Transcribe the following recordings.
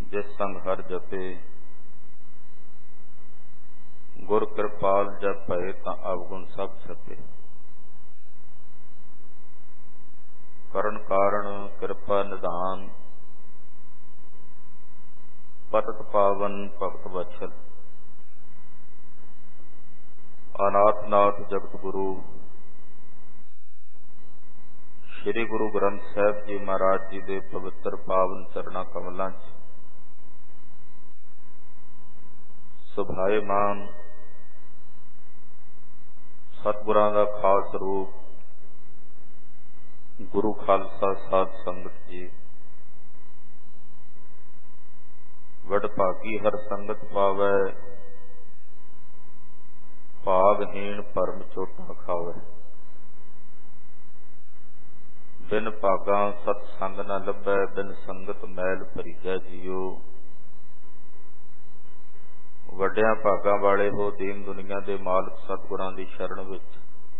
जिस संग हर जपे गुर कृपाल जब भये तां अवगुण सब छपे। करण कारण कृपा निधान पतत पावन भगत वत्सल। अनाथ नाथ जगत गुरु श्री गुरु ग्रंथ साहिब जी महाराज जी के पवित्र पावन चरणा कमलों सुभाएमान सतगुरां दा खास रूप गुरु खालसा साध संगत जी। वडभागी हर संगत पावै भागहीन परम चोटा खावै। बिन भागा सत संग न लभै बिन संगत मैल भरीजै जियो। वड्डियां भागां वाले हो दीन दुनिया दे मालक सतगुरां दी शरण विच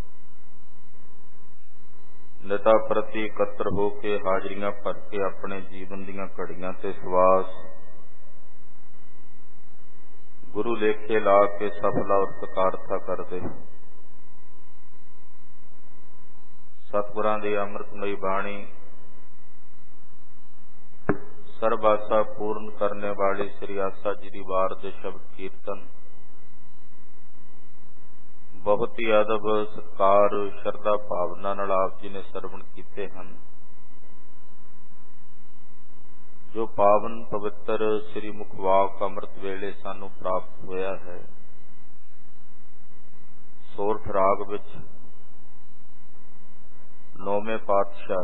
निता प्रति इकत्र हो के हाजरियां भर के अपने जीवन दीयां घड़ियां ते सवास गुरु लेखे ला के सफला और सकारथा करदे। सतगुरां दी अमृतमयी बाणी सर्व आसा पूर्ण करने वाले श्री आसा जी दी वार दे शब्द कीर्तन बहुत ही अदब सत्कार शरदा भावना नाल आप जी ने सरवण कीते हन। जो पावन पवित्र श्री मुखवाक अमृत वेले सानू प्राप्त होया है। सोरठ राग विच नौवें पातशाह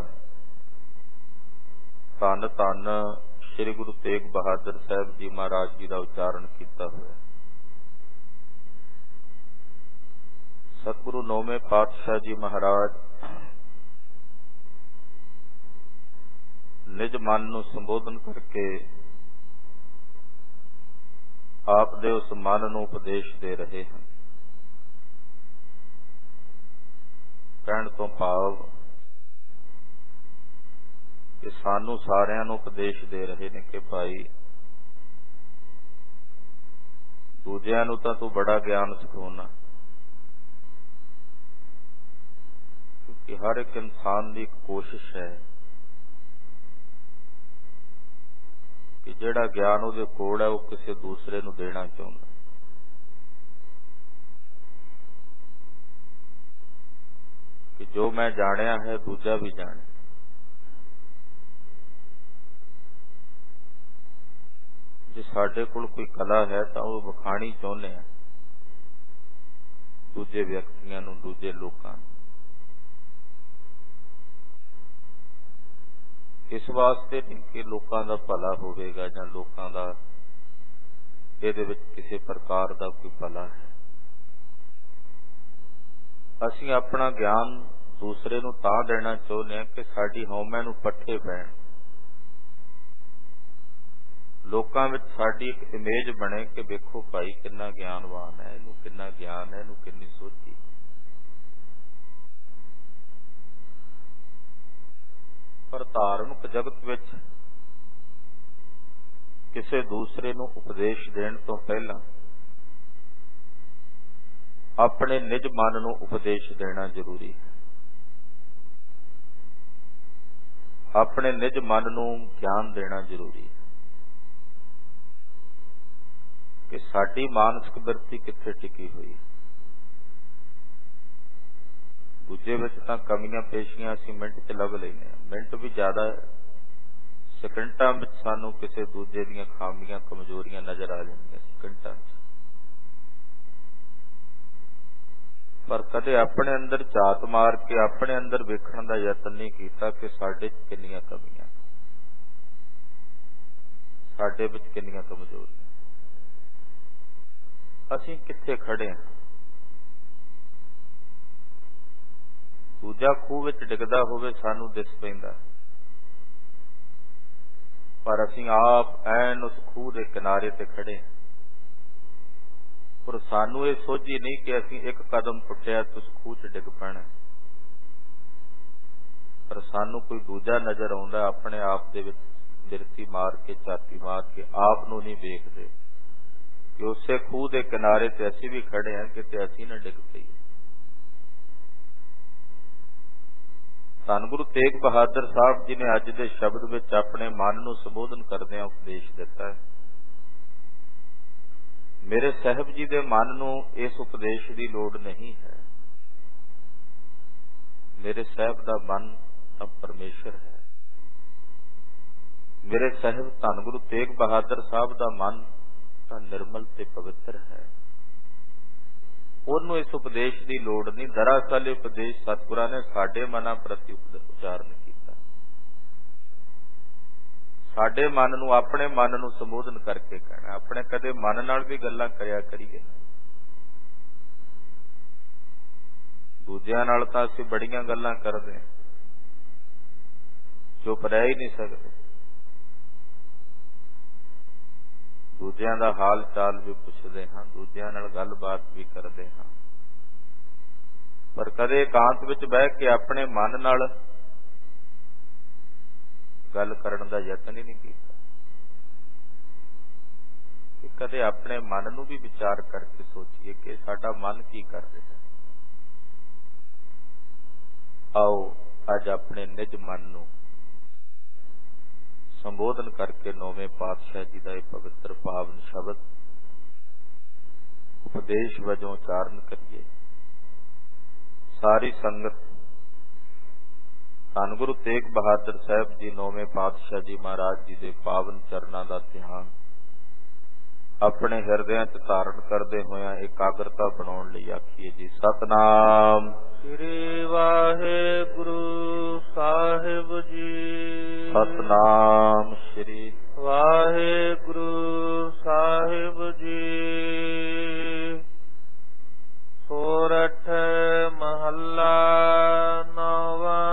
धन धन श्री गुरु तेग बहादुर साहब जी महाराज जी का उच्चारण किया हुआ। सतगुरु नौवें पातशाह जी महाराज निज मन नूं संबोधन करके आप दे उस मन नूं उपदेश दे रहे हैं। कहण तो भाव कि सानू सारियां नूं उपदेश दे रहे ने कि भाई दूजियां नूं तां तू बड़ा ज्ञान सिखाउणा, क्योंकि हर एक इंसान की एक कोशिश है कि जिहड़ा ज्ञान उहदे कोल है वह किसी दूसरे नूं देना चाहुंदा। कि जो मैं जाणिया है दूजा भी जाणे। जे साडे कोल कोई कला है तो वह विखाणी चाहुंदे आ दूजे व्यक्तियां नूं, दूजे लोकां नूं। इस वास्ते नहीं कि लोकां दा भला होवेगा जां लोकां दा इहदे विच किसी प्रकार दा कोई भला है। असीं अपना ज्ञान दूसरे नूं तां देना चाहुंदे आ कि साडी हौमै नूं पट्ठे पैण, लोकां विच साडी एक इमेज बने कि वेखो भाई किन्ना ज्ञानवान है, इहनूं किन्ना ज्ञान है, इहनूं किन्नी सोची। पर धार्मिक जगत विच किसी दूसरे नूं उपदेश देण तो पहला अपने निज मन नूं उपदेश देना जरूरी है। अपने निज मन नूं ज्ञान देना जरूरी है कि साडी मानसिक बिरती कित्थे टिकी हुई है। दूजे विच तां कमियां पेशियां असीं मिंट च लभ लैंदे हां, मिंट भी ज़्यादा सकिंटां विच सानूं किसी दूजे दीयां खामियां कमजोरियां नज़र आ जांदियां सकिंटां च। पर कदे अपने अंदर झात मार के अपने अंदर वेखण दा यतन नहीं कीता कि साडे च किन्नियां कमियां, साडे विच किन्नियां कमजोरियां, असीं कित्थे खड़े हां। दूजा खूह विच डिगदा होवे सानूं दिस पैंदा, पर असीं आप ऐन उस खूह दे किनारे ते खड़े हां। पर सानूं ये सोझी नहीं कि असीं एक कदम पुट्टिया तो उस खूह च डिग पैणा, पर सानूं कोई दूजा नज़र आउंदा अपने आप दे विच ਬਿਰਤੀ ਮਾਰ ਕੇ ਝਾਤੀ ਮਾਰ ਕੇ ਆਪ ਨੂੰ ਨਹੀਂ ਵੇਖਦੇ ਕਿ ਉਸੇ ਖੂਹ ਦੇ ਕਿਨਾਰੇ ਤੇ ਅਸੀਂ ਵੀ ਖੜੇ ਹਾਂ, ਕਿਤੇ ਅਸੀਂ ਨਾ ਡਿੱਗ ਪਈਏ। ਧੰਨ ਗੁਰੂ ਤੇਗ ਬਹਾਦਰ ਸਾਹਿਬ ਜੀ ਨੇ ਅੱਜ ਦੇ ਸ਼ਬਦ ਵਿੱਚ ਆਪਣੇ ਮਨ ਨੂੰ ਸੰਬੋਧਨ ਕਰਦਿਆਂ ਉਪਦੇਸ਼ ਦਿੱਤਾ ਹੈ। ਮੇਰੇ ਸਾਹਿਬ ਜੀ ਦੇ ਮਨ ਨੂੰ ਇਸ ਉਪਦੇਸ਼ ਦੀ ਲੋੜ ਨਹੀਂ ਹੈ। ਮੇਰੇ ਸਾਹਿਬ ਦਾ ਮਨ ਤਾਂ ਪਰਮੇਸ਼ਰ ਹੈ। ਮੇਰੇ ਸਾਹਿਬ ਧੰਨ ਗੁਰੂ ਤੇਗ ਬਹਾਦਰ ਸਾਹਿਬ ਦਾ ਮਨ ਤਾਂ ਨਿਰਮਲ ਤੇ ਪਵਿੱਤਰ ਹੈ। ਉਹਨੂੰ ਇਸ ਉਪਦੇਸ਼ ਦੀ ਲੋੜ ਨਹੀਂ। ਦਰਅਸਲ ਇਹ ਉਪਦੇਸ਼ ਸਤਿਗੁਰਾਂ ਨੇ ਸਾਡੇ ਮਨਾਂ ਪ੍ਰਤੀ ਉਚਾਰਨ ਕੀਤਾ। ਸਾਡੇ ਮਨ ਨੂੰ, ਆਪਣੇ ਮਨ ਨੂੰ ਸੰਬੋਧਨ ਕਰਕੇ ਕਹਿਣਾ। ਆਪਣੇ ਕਦੇ ਮਨ ਨਾਲ ਵੀ ਗੱਲਾਂ ਕਰਿਆ ਕਰੀਏ। ਦੂਜਿਆਂ ਨਾਲ ਤਾਂ ਅਸੀਂ ਬੜੀਆਂ ਗੱਲਾਂ ਕਰਦੇ, ਚੁੱਪ ਰਹਿ ਹੀ ਨਹੀਂ ਸਕਦੇ। ਦੂਜਿਆਂ ਦਾ ਹਾਲ ਚਾਲ ਵੀ ਪੁੱਛਦੇ ਹਾਂ, ਦੂਜਿਆਂ ਨਾਲ ਗੱਲਬਾਤ ਵੀ ਕਰਦੇ ਹਾਂ, ਪਰ ਕਦੇ ਇਕਾਂਤ ਵਿੱਚ ਬਹਿ ਕੇ ਆਪਣੇ ਮਨ ਨਾਲ ਗੱਲ ਕਰਨ ਦਾ ਯਤਨ ਹੀ ਨਹੀਂ ਕੀਤਾ ਕਿ ਕਦੇ ਆਪਣੇ ਮਨ ਨੂੰ ਵੀ ਵਿਚਾਰ ਕਰਕੇ ਸੋਚੀਏ ਕਿ ਸਾਡਾ ਮਨ ਕੀ ਕਰ ਰਿਹਾ ਹੈ। ਆਓ ਅੱਜ ਆਪਣੇ ਨਿਜ ਮਨ ਨੂੰ ਸੰਬੋਧਨ ਕਰਕੇ ਨੌਵੇਂ ਪਾਤਸ਼ਾਹ ਜੀ ਦਾ ਇਹ ਪਵਿੱਤਰ ਪਾਵਨ ਸ਼ਬਦ ਉਪਦੇਸ਼ ਵਜੋਂ ਉਚਾਰਨ ਕਰੀਏ। ਸਾਰੀ ਸੰਗਤ ਧੰਨ ਗੁਰੂ ਤੇਗ ਬਹਾਦਰ ਸਾਹਿਬ ਜੀ ਨੌਵੇਂ ਪਾਤਸ਼ਾਹ ਜੀ ਮਹਾਰਾਜ ਜੀ ਦੇ ਪਾਵਨ ਚਰਨਾਂ ਦਾ ਧਿਆਨ ਆਪਣੇ ਹਿਰਦਿਆਂ 'ਚ ਧਾਰਨ ਕਰਦੇ ਹੋਇਆਂ ਇਕਾਗਰਤਾ ਬਣਾਉਣ ਲਈ ਆਖੀਏ ਜੀ। ਸਤਿਨਾਮ ਸ੍ਰੀ ਵਾਹਿਗੁਰੂ ਸਾਹਿਬ ਜੀ। ਸਤਿਨਾਮ ਸ੍ਰੀ ਵਾਹਿਗੁਰੂ ਸਾਹਿਬ ਜੀ। ਸੋਰਠ ਮਹੱਲਾ ਨੌਵਾਂ।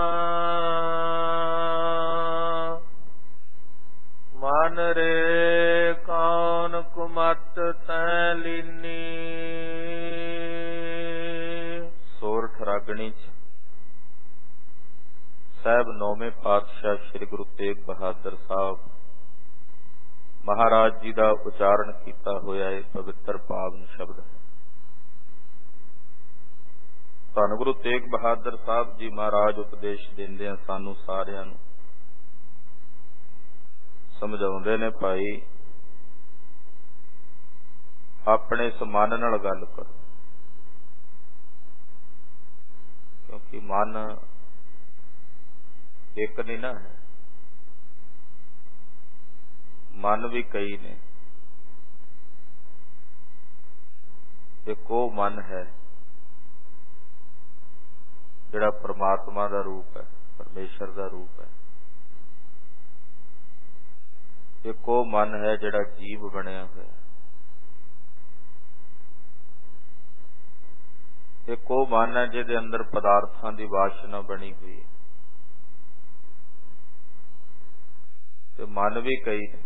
ਮਨ ਰੇ ਕੌਣ ਕੁਮਤ ਤੈ ਲੀਨੀ। ਸੋਰਠ ਰਾਗਣੀ ਚ ਸਾਹਿਬ ਨੌਵੇਂ ਪਾਤਸ਼ਾਹ ਸ੍ਰੀ ਗੁਰੂ ਤੇਗ ਬਹਾਦਰ ਸਾਹਿਬ ਮਹਾਰਾਜ ਜੀ ਦਾ ਉਚਾਰਨ ਕੀਤਾ ਹੋਇਆ ਇਹ ਪਵਿੱਤਰ ਪਾਵਨ ਸ਼ਬਦ ਹੈ। ਧੰਨ ਗੁਰੂ ਤੇਗ ਬਹਾਦਰ ਸਾਹਿਬ ਜੀ ਮਹਾਰਾਜ ਉਪਦੇਸ਼ ਦਿੰਦੇ ਆ ਸਾਨੂੰ ਸਾਰਿਆਂ ਨੂੰ, ਸਮਝਾਉਂਦੇ ਨੇ ਭਾਈ ਆਪਣੇ ਇਸ ਮਨ ਨਾਲ ਗੱਲ ਕਰੋ, ਕਿਉਂਕਿ ਮਨ ਇੱਕ ਨਹੀਂ ਨਾ ਹੈ, ਮਨ ਵੀ ਕਈ ਨੇ। ਇੱਕ ਉਹ ਮਨ ਹੈ ਜਿਹੜਾ ਪਰਮਾਤਮਾ ਦਾ ਰੂਪ ਹੈ, ਪਰਮੇਸ਼ਰ ਦਾ ਰੂਪ ਹੈ। ਇੱਕ ਉਹ ਮਨ ਹੈ ਜਿਹੜਾ ਜੀਵ ਬਣਿਆ ਹੋਇਆ। ਇੱਕ ਉਹ ਮਨ ਹੈ ਜਿਹਦੇ ਅੰਦਰ ਪਦਾਰਥਾਂ ਦੀ ਵਾਸ਼ਨਾ ਬਣੀ ਹੋਈ ਹੈ। ਤੇ ਮਨ ਵੀ ਕਈ ਨੇ,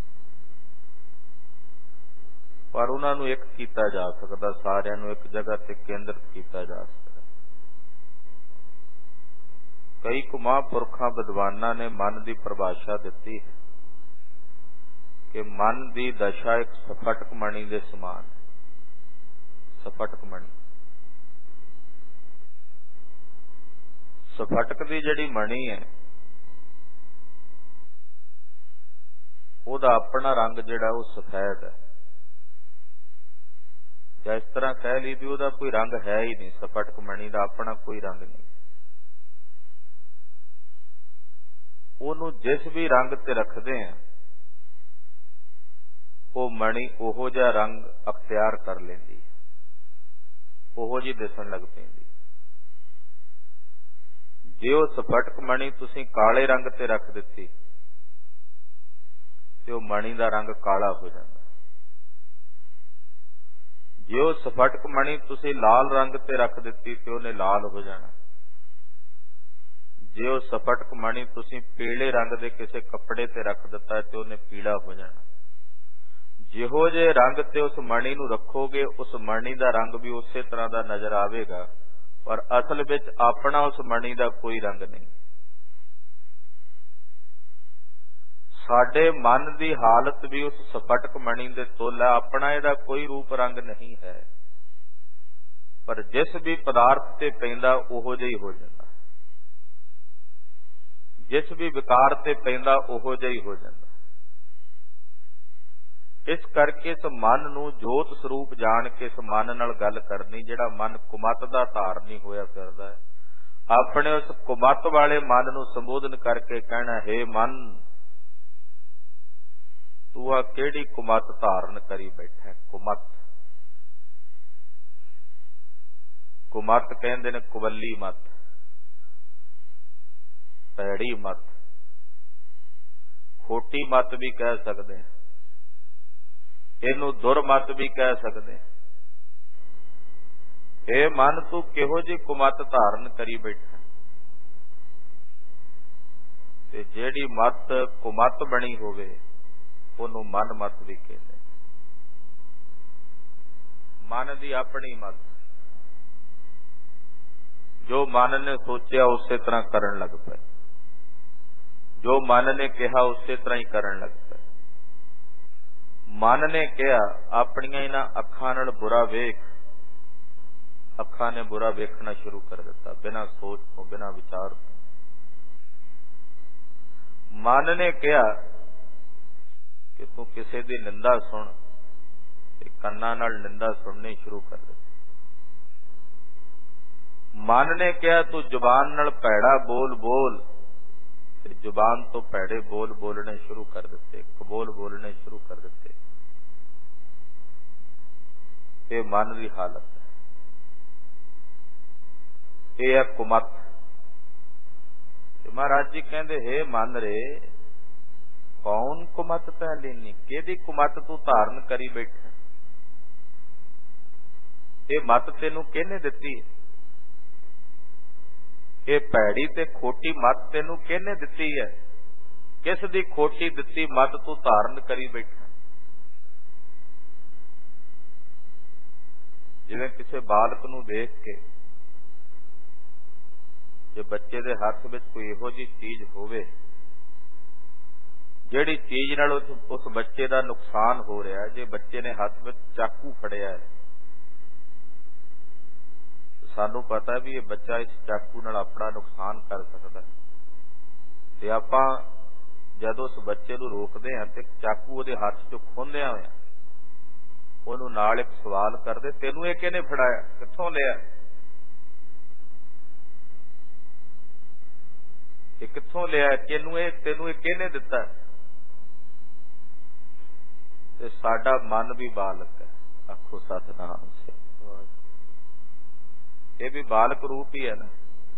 ਪਰ ਉਹਨਾਂ ਨੂੰ ਇੱਕ ਕੀਤਾ ਜਾ ਸਕਦਾ, ਸਾਰਿਆਂ ਨੂੰ ਇੱਕ ਜਗ੍ਹਾ ਤੇ ਕੇਂਦਰਿਤ ਕੀਤਾ ਜਾ ਸਕਦਾ। ਕਈ ਕੁ ਮਹਾਂਪੁਰਖਾਂ ਵਿਦਵਾਨਾਂ ਨੇ ਮਨ ਦੀ ਪਰਿਭਾਸ਼ਾ ਦਿੱਤੀ ਹੈ ਕਿ ਮਨ ਦੀ ਦਸ਼ਾ ਇੱਕ ਸਫਟਕ ਮਣੀ ਦੇ ਸਮਾਨ ਹੈ। ਸਫਟਕ ਮਣੀ, ਸਫਟਕ ਦੀ ਜਿਹੜੀ ਮਣੀ ਹੈ ਉਹਦਾ ਆਪਣਾ ਰੰਗ ਜਿਹੜਾ ਉਹ ਸਫੈਦ ਹੈ, ਜਾਂ ਇਸ ਤਰ੍ਹਾਂ ਕਹਿ ਲਈ ਵੀ ਉਹਦਾ ਕੋਈ ਰੰਗ ਹੈ ਹੀ ਨਹੀਂ। ਸਫਟਕ ਮਣੀ ਦਾ ਆਪਣਾ ਕੋਈ ਰੰਗ ਨਹੀਂ। ਉਹਨੂੰ ਜਿਸ ਵੀ ਰੰਗ ਤੇ ਰੱਖਦੇ ਆ ਉਹ ਮਣੀ ਉਹੋ ਜਿਹਾ ਰੰਗ ਅਖਤਿਆਰ ਕਰ ਲੈਂਦੀ ਹੈ, ਉਹੋ ਜਿਹੀ ਦਿਸਣ ਲੱਗ ਪੈਂਦੀ। ਜੇ ਉਹ ਸਫਟਕ ਮਣੀ ਤੁਸੀਂ ਕਾਲੇ ਰੰਗ ਤੇ ਰੱਖ ਦਿੱਤੀ ਤੇ ਉਹ ਮਣੀ ਦਾ ਰੰਗ ਕਾਲਾ ਹੋ ਜਾਂਦਾ। ਜੇ ਉਹ ਸਫਟਕ ਮਣੀ ਤੁਸੀਂ ਲਾਲ ਰੰਗ ਤੇ ਰੱਖ ਦਿੱਤੀ ਤੇ ਉਹਨੇ ਲਾਲ ਹੋ ਜਾਣਾ। ਜੇ ਉਹ ਸਫਟਕ ਮਣੀ ਤੁਸੀਂ ਪੀਲੇ ਰੰਗ ਦੇ ਕਿਸੇ ਕੱਪੜੇ ਤੇ ਰੱਖ ਦਿੱਤਾ ਤੇ ਉਹਨੇ ਪੀਲਾ ਹੋ ਜਾਣਾ। ਜਿਹੋ ਜਿਹੇ ਰੰਗ ਤੇ ਉਸ ਮਣੀ ਨੂੰ ਰੱਖੋਗੇ ਉਸ ਮਣੀ ਦਾ ਰੰਗ ਵੀ ਉਸੇ ਤਰ੍ਹਾਂ ਦਾ ਨਜ਼ਰ ਆਵੇਗਾ, ਪਰ ਅਸਲ ਵਿੱਚ ਆਪਣਾ ਉਸ ਮਣੀ ਦਾ ਕੋਈ ਰੰਗ ਨਹੀਂ। साडे मन की हालत भी उस स्फटक मणि दे तुल है। अपना इहदा कोई रूप रंग नहीं है, पर जिस भी पदार्थ ते पैंदा उहो जिहा ही हो जाता, जिस भी विकार ते पैंदा उहो जिहा ही हो जाता। इस करके इस मन नूं जोत स्वरूप जान के इस मन नाल गल करनी, जिहड़ा मन कुमत दा धारनी होया फिरदा है, अपने उस कुमत वाले मन नूं संबोधन करके कहना, हे मन तू आ केड़ी कुमत धारण करी बैठा है। कुमत, कुमत कहंदे ने कुवली मत, पैड़ी मत, खोटी मत भी कह सकते हैं, इनू दुरमत भी कह सकते हैं। हे मन तू किहो जी कुमत धारण करी बैठा, ते जेड़ी मत कुमत बनी होवे ओनू मन मत भी कहते। मन दी अपनी मत, जो मन ने सोचा उसे तरह करन लग पे, जो मन ने कहा उसे तरह ही करन लग पे। मन ने कहा अपनियां इन्हां अखां नाल बुरा वेख, अखां ने बुरा वेखना शुरू कर दिता, बिना सोच तो, बिना विचार तो। मन ने कहा कि तू किसी दी निंदा सुन, कन्नां नाल निंदा सुननी शुरू कर दिती। मन ने कहा तू जुबान नाल भैड़ा बोल बोल, ते जुबान तो भैड़े बोल बोलने शुरू कर दिते, कबोल बोलने शुरू कर दिते। ये मन की हालत है, ये है कुमत। महाराज जी कहते, हे मन रे कौन कुमत तै लेनी, केदी कुमत तू धारण करी बैठा, ये मत तेनू किहने दिती, ये भैड़ी ते खोटी मत तेनू किहने दिती है, किस दी खोटी दिती मत तू धारण करी बैठा। जिवें किसी बालक नूं देख के, जे बच्चे दे हथ विच कोई इहो जी चीज होवे जिहड़ी चीज नाल उस बच्चे दा नुकसान हो रहा है, जे बच्चे ने हथ विच चाकू फड़िया है, सानू पता है भी ये बच्चा इस चाकू नाल अपना नुकसान कर सकता है, ते आपां जदों उस बच्चे नूं रोकदे हां ते चाकू उहदे हथ चों खोंदिया होया ਉਹਨੂੰ ਨਾਲ एक सवाल करदे, तेनू ये किहने फड़ाया, कित्थों लिया, ये कित्थों लिया, तेनू ये किहने दिता। ते साडा मन भी बालक है, आखो सतनाम से, ये भी बालक रूप ही है ना।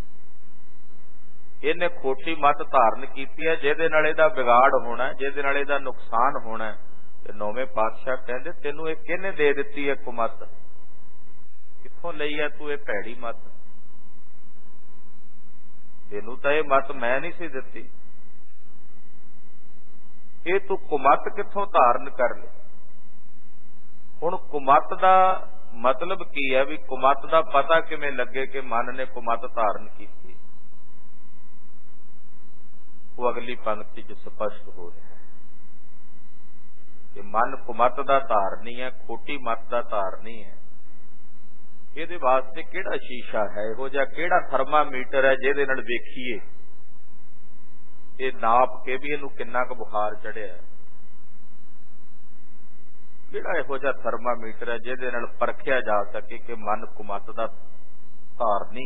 इन्हें खोटी मत धारण की है, जिहदे नाल इहदा बिगाड़ होना है, जिहदे नाल इहदा नुकसान होना है। ते नौवें पातशाह कहंदे तेनू ये किहने दे दिती है कुमत, कित्थों लई है तू ये भैड़ी मत, तेनू तां ये मत मैं नहीं सी दिती, ये तू कुमत कित्थों धारण कर ले। हुण कुमत दा मतलब की है, भी कुमत दा पता किवें लगे कि मन ने कुमत धारण की, वो अगली पंक्ति च स्पष्ट हो रहा है कि मन कुमत दा धारनी है, खोटी मत दा धारनी है। इहदे वास्ते किहड़ा शीशा है, इहो जिहा किहड़ा थर्मामीटर है जिहदे नाल वेखीए, ये नाप के भी इहनूं किन्ना क बुखार चढ़िया, किहड़ा इहो जिहा थर्मामीटर है जिहदे नाल परखिया जा सके कि मन कुमत दा धारनी।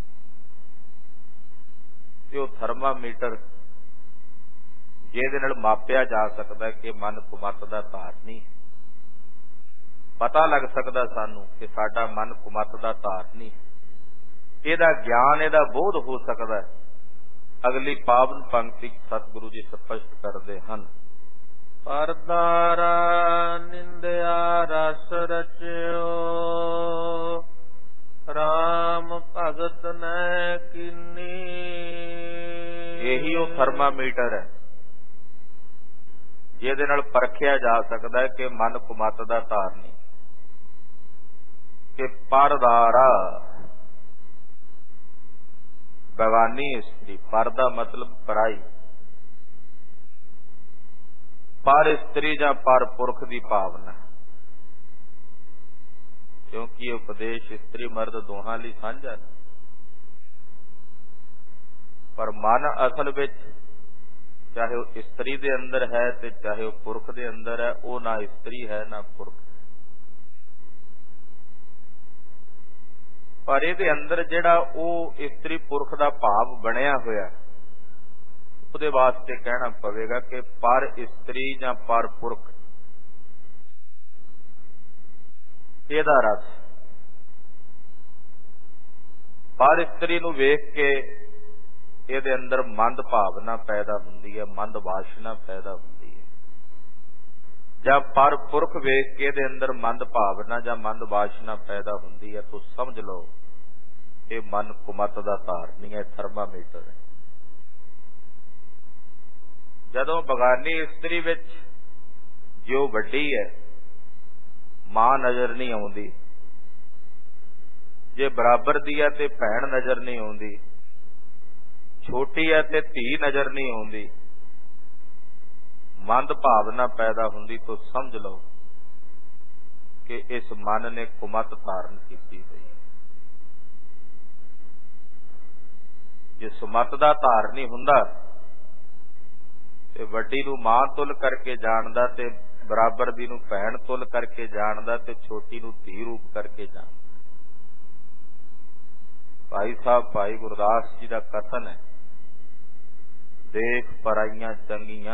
ते ओह थर्मामीटर जिहदे नाल मापिया जा सकता है कि मन कुमत दा धारनी, पता लग सकता सानू कि साडा मन कुमत दा धारनी, इहदा ज्ञान इहदा बोध हो सकता है। अगली पावन पंक्ति सतगुरु जी स्पष्ट करते हैं, परदारा निंदया रस रचयो, राम भगत न कीनी। यही वो थर्मामीटर है जिहदे नाल परखिया जा सकता है कि मन कुमत दा धारनी। कि परदारा बेगानी स्त्री, परदा मतलब पराई, पर इस्त्री जां पर पुरख की भावना, क्योंकि उपदेश इस्त्री मर्द दोहां लई साझा है। पर मन असल विच चाहे वह इस्त्री दे अंदर है ते चाहे वह पुरख दे अंदर है, वो ना इस्त्री है ना पुरख। पर इहदे अंदर जिहड़ा वो इस्त्री पुरख दा भाव बनिया होया, उहदे वास्ते कहना पवेगा कि पर इस्त्री जां पर पुरख, इहदा रस पर इस्त्री नूं वेख के ਇਹਦੇ अंदर मंद भावना पैदा हुंदी है, मंद वासना पैदा हुंदी है। जब पर पुरख वेख के ਇਹਦੇ अंदर मंद भावना ਜਾਂ मंद वासना पैदा हुंदी है, तो समझ लो ये मन कुमत ਦਾ ਧਾਰਨੀ है, थर्मामीटर है। ਜਦੋਂ ਬਗਾਨੀ ਇਸਤਰੀ ਵਿੱਚ ਜੋ ਵੱਡੀ ਹੈ ਮਾਂ ਨਜ਼ਰ ਨਹੀਂ ਆਉਂਦੀ, ਜੇ ਬਰਾਬਰ ਦੀ ਹੈ ਤੇ ਭੈਣ ਨਜ਼ਰ ਨਹੀਂ ਆਉਂਦੀ, छोटी है ते धी नजर नहीं आउंदी, मंद भावना पैदा हुंदी, तो समझ लो कि इस मन ने कुमत धारण की हुई है। जे सुमत दा धारनी हुंदा ते वड्डी नूं मां तुल करके जानदा, ते बराबर दी नूं भैण तुल करके जानदा, ते छोटी नूं धी रूप करके जानदा। भाई साहब भाई गुरदास जी दा कथन है, देख पराइयां चंगियां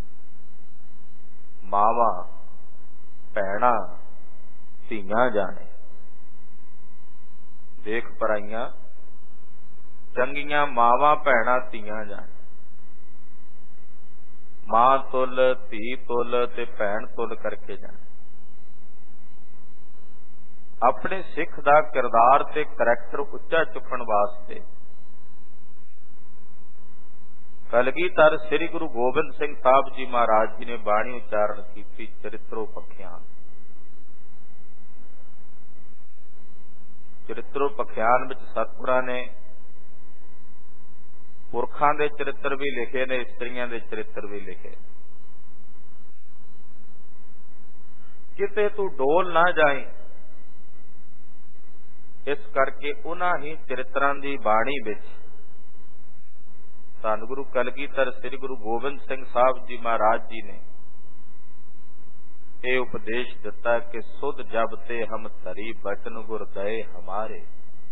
मावां भैणां धीआं जाने। देख पराइयां चंगियां मावां भैणां धीआं जाने। मां तुल धी तुल ते भैण तुल करके जाने। अपने सिख दा किरदार ते करैक्टर उच्चा चुकण वास्ते कलगीधर श्री गुरु गोबिंद सिंह साहब जी महाराज जी ने बाणी उच्चारण की, चरित्रोपख्यान। चरित्रोपख्यान विच सतगुरां ने पुरखां दे चरित्र भी लिखे ने, इस्त्रियां दे चरित्र भी लिखे। किते तू डोल ना जाए, इस करके उन्हां ही चरित्रां दी बाणी विच धन गुरु कलगीधर श्री गुरु गोबिंद सिंह साहब जी महाराज जी ने यह उपदेश दिता कि सुध जब ते हम धरी बचन गुर दए हमारे,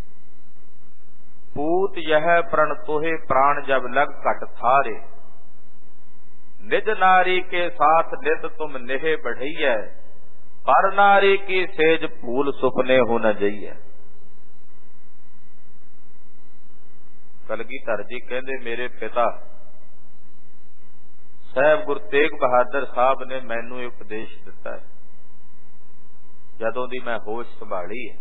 पूत यह प्रण तोहे प्राण जब लग कट थारे। निज नारी के साथ नित तुम नेह बढ़ैया, पर नारी की सेज भूल सुपने हो न जइया। कलगीधर जी कहते मेरे पिता साहब गुरु तेग बहादुर साहब ने मैनू उपदेश दिता है, जदों दी मैं होश संभाली है।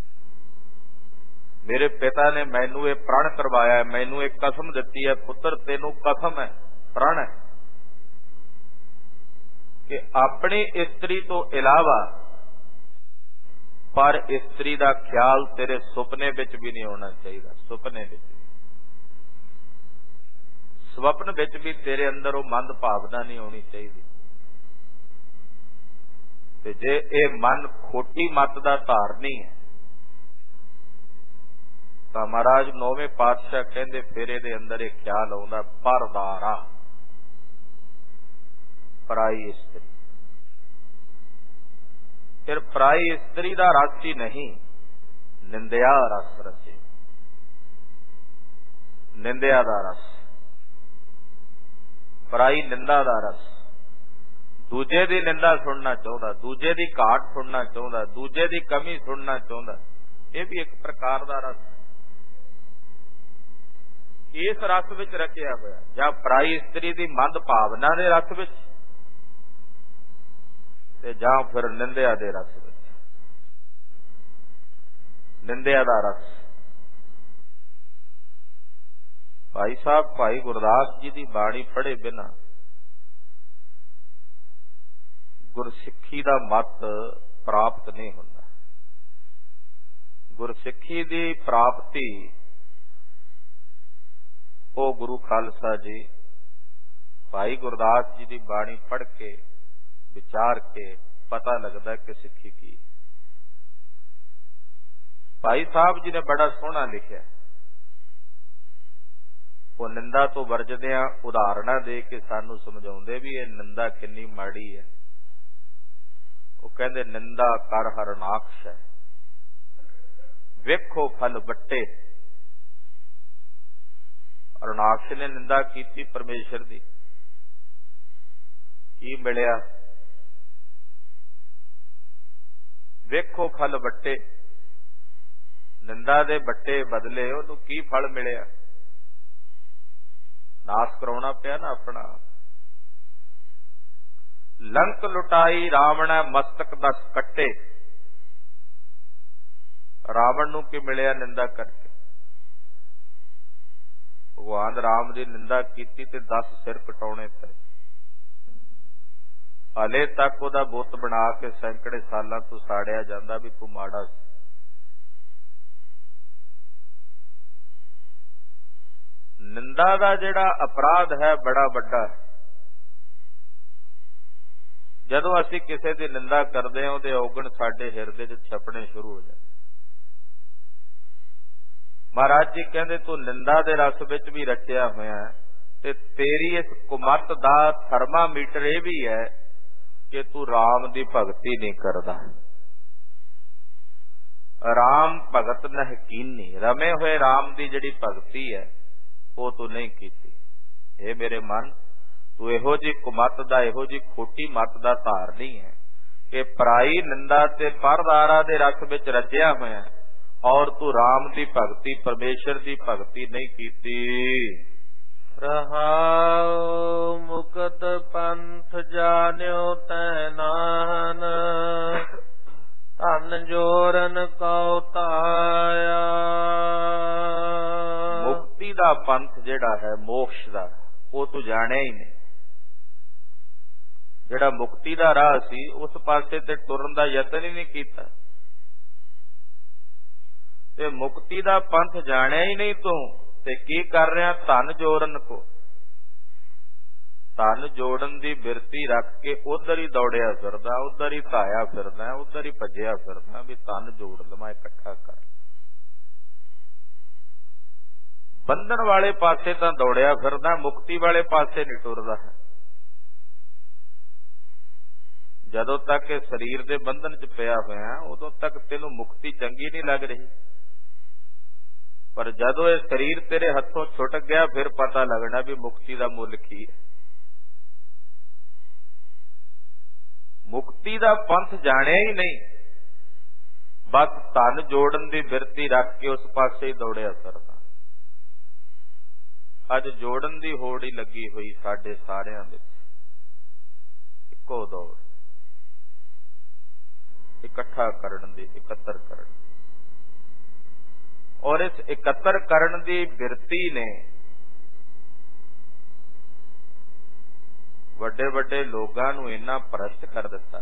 मेरे पिता ने मैनू ये प्रण करवाया है, मैनू एक कसम दिती है, पुत्र तेनू कसम है, प्रण है कि अपनी इस्त्री तो इलावा पर इस्त्री का ख्याल तेरे सुपने विच भी नहीं होना चाहिए। सुपने विच स्वप्न विच भी तेरे अंदर वो मंद भावना नहीं होनी चाहिए। ते जे ये मन खोटी मत दा धारनी है, तो महाराज नौवें पातशाह कहते फिर ये अंदर एक ख्याल आउंदा, परदारा पराई इस्त्री। फिर पराई इस्त्री दा रस ही नहीं, निंदिया रस रचे, निंदिया दा रस, पराई निंदा दा रस। दूजे दी निंदा सुनना चाहता, दूजे दी घाट सुनना चाहता, दूजे दी कमी सुनना चाहता, यह भी एक प्रकार का रस इस रस विच रचिया होया। जां पराई इस्त्री दी मंद भावना दे रस विच, ते जां फिर निंदिया दे रस विच, निंदिया दा रस। भाई साहब भाई गुरदास जी की बाणी पढ़े बिना गुरसिक्खी दा मत प्राप्त नहीं होता। गुरसिक्खी दी प्राप्ति ओ गुरु खालसा जी भाई गुरदास जी की बाणी पढ़ के विचार के पता लगता कि सिक्खी की। भाई साहब जी ने बड़ा सोहना लिखा, वो निंदा तो वरजदियां उदाहरण दे के सानू समझाउंदे भी ये निंदा किन्नी माड़ी है। वो कहंदे निंदा कर हरनाक्ष है, वेखो फल बट्टे। हरनाक्ष ने निंदा की परमेश्वर दी, की मिलिया? वेखो फल बट्टे। निंदा दे बट्टे बदले उन्होंने की फल मिलिया? नाश कराउणा पिया ना अपना। लंक लुटाई रावण मस्तक दस कट्टे। रावण नूं की मिलिया निंदा करके? भगवान राम की निंदा की ते 10 सिर कटाने पे। हले तक उहदा बुत बना के सैकड़े सालों तो साड़िया जाता भी तू माड़ा सी। निंदा का जिहड़ा अपराध है बड़ा वड्डा है। जदों असीं किसी की निंदा करते हैं उहदे औगण साडे हिरदे च छपने शुरू हो जाते। महाराज जी कहते तू निंदा दे रस विच भी रचिया होया ते तेरी इस कुमत दा थर्मामीटर यह भी है कि तू राम दी भगती नहीं करदा। राम भगत नहकीनी, रमे हुए राम दी जिहड़ी भगती है वो तू नहीं कीती। हे मेरे मन, तू इहो जी कुमत दा, इहो जी खोटी मत दा धारनी है कि पराई निंदा ते परदारा दे रस विच रचिया होया और तू राम दी भगती, परमेश्वर दी भगती नहीं कीती। रहाओ मुकत पंथ जान्यो तैनान, धन जोरन कौ ताया। मुक्ति दा पंथ जिहड़ा है मोक्ष दा, वो तू जाने ही नहीं। जिहड़ा मुक्ति दा राह सी उस पासे ते टुरन दा यतन ही नहीं कीता। ते मुक्ति दा पंथ जाने ही नहीं तू ते की कर रहा? धन जोड़न को, धन जोड़न दी बिरती रख के उधर ही दौड़िया फिरदा, उधर ही धाया फिरदा, उधर ही भजिया फिरदा भी धन जोड़ लवां, इकट्ठा कर। बंधन वाले पासे तां दौड़िया फिरदा, मुक्ति वाले पासे नहीं टुरदा है। जदों तक शरीर दे बंधन च पिया होया उदों तक तेनू मुक्ति चंगी नहीं लग रही, पर जदों ये शरीर तेरे हथों छुट गया फिर पता लगना भी मुक्ति का मुल की है। मुक्ति का पंथ जाने ही नहीं, बस धन जोड़न की बिरती रख के उस पासे ही दौड़िया फिरदा। अज जोड़न की होड़ ही लगी हुई साडे सारियां विच, इक्को दौड़, इकट्ठा करन दी, इकत्तर करन। और इस इकत्तर करन दी बिरती ने वड्डे वड्डे लोगां नूं इन्ना भ्रष्ट कर दिता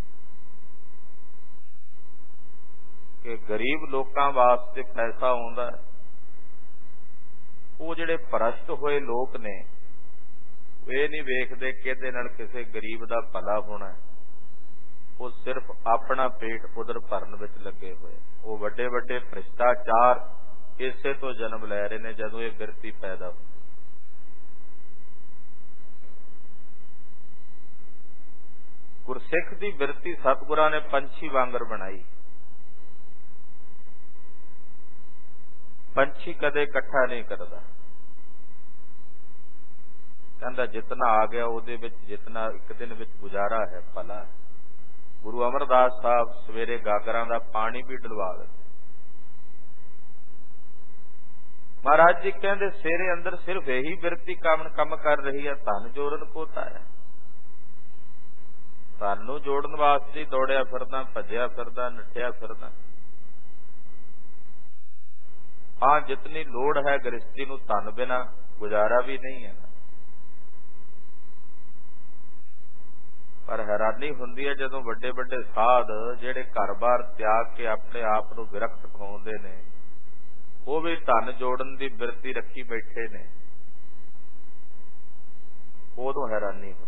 कि गरीब लोकां वास्ते पैसा आउंदा, वो जिहड़े भ्रष्ट होए लोग ने ये नहीं वेखदे कि इहदे नाल किसे गरीब दा भला होना है। वो सिर्फ अपना पेट उधर भरन विच लगे हुए। वो वड्डे वड्डे भ्रष्टाचार इसे तो जन्म लै रहे ने जदों ये बिरती पैदा हो। गुरसिख दी बिरती सतगुरां ने पंछी वांगर बनाई। पंछी कदे इकट्ठा नहीं करता, कहंदा जितना आ गया उहदे विच जितना एक दिन विच गुजारा है भला। गुरु अमरदास साहब सवेरे गागरां दा पानी भी डलवा दिंदे। महाराज जी कहते सेरे अंदर सिर्फ यही बिरती कम कर रही है, धन जोड़न को ताया। धन जोड़न वास्ते दौड़िया फिरदा, भजिया फिरदा, नठिया फिरदा। हाँ, जितनी लोड़ है गृहस्थी नूं धन बिना गुजारा भी नहीं है ना। पर हैरानी हुंदी है जदों वड्डे वड्डे साध जिहड़े घर-बार त्याग के अपने आप नूं विरक्त पाउंदे ने, वो भी धन जोड़न की बिरती रखी बैठे ने। ਉਦੋਂ ਹੈਰਾਨੀ ਹੁੰਦੀ।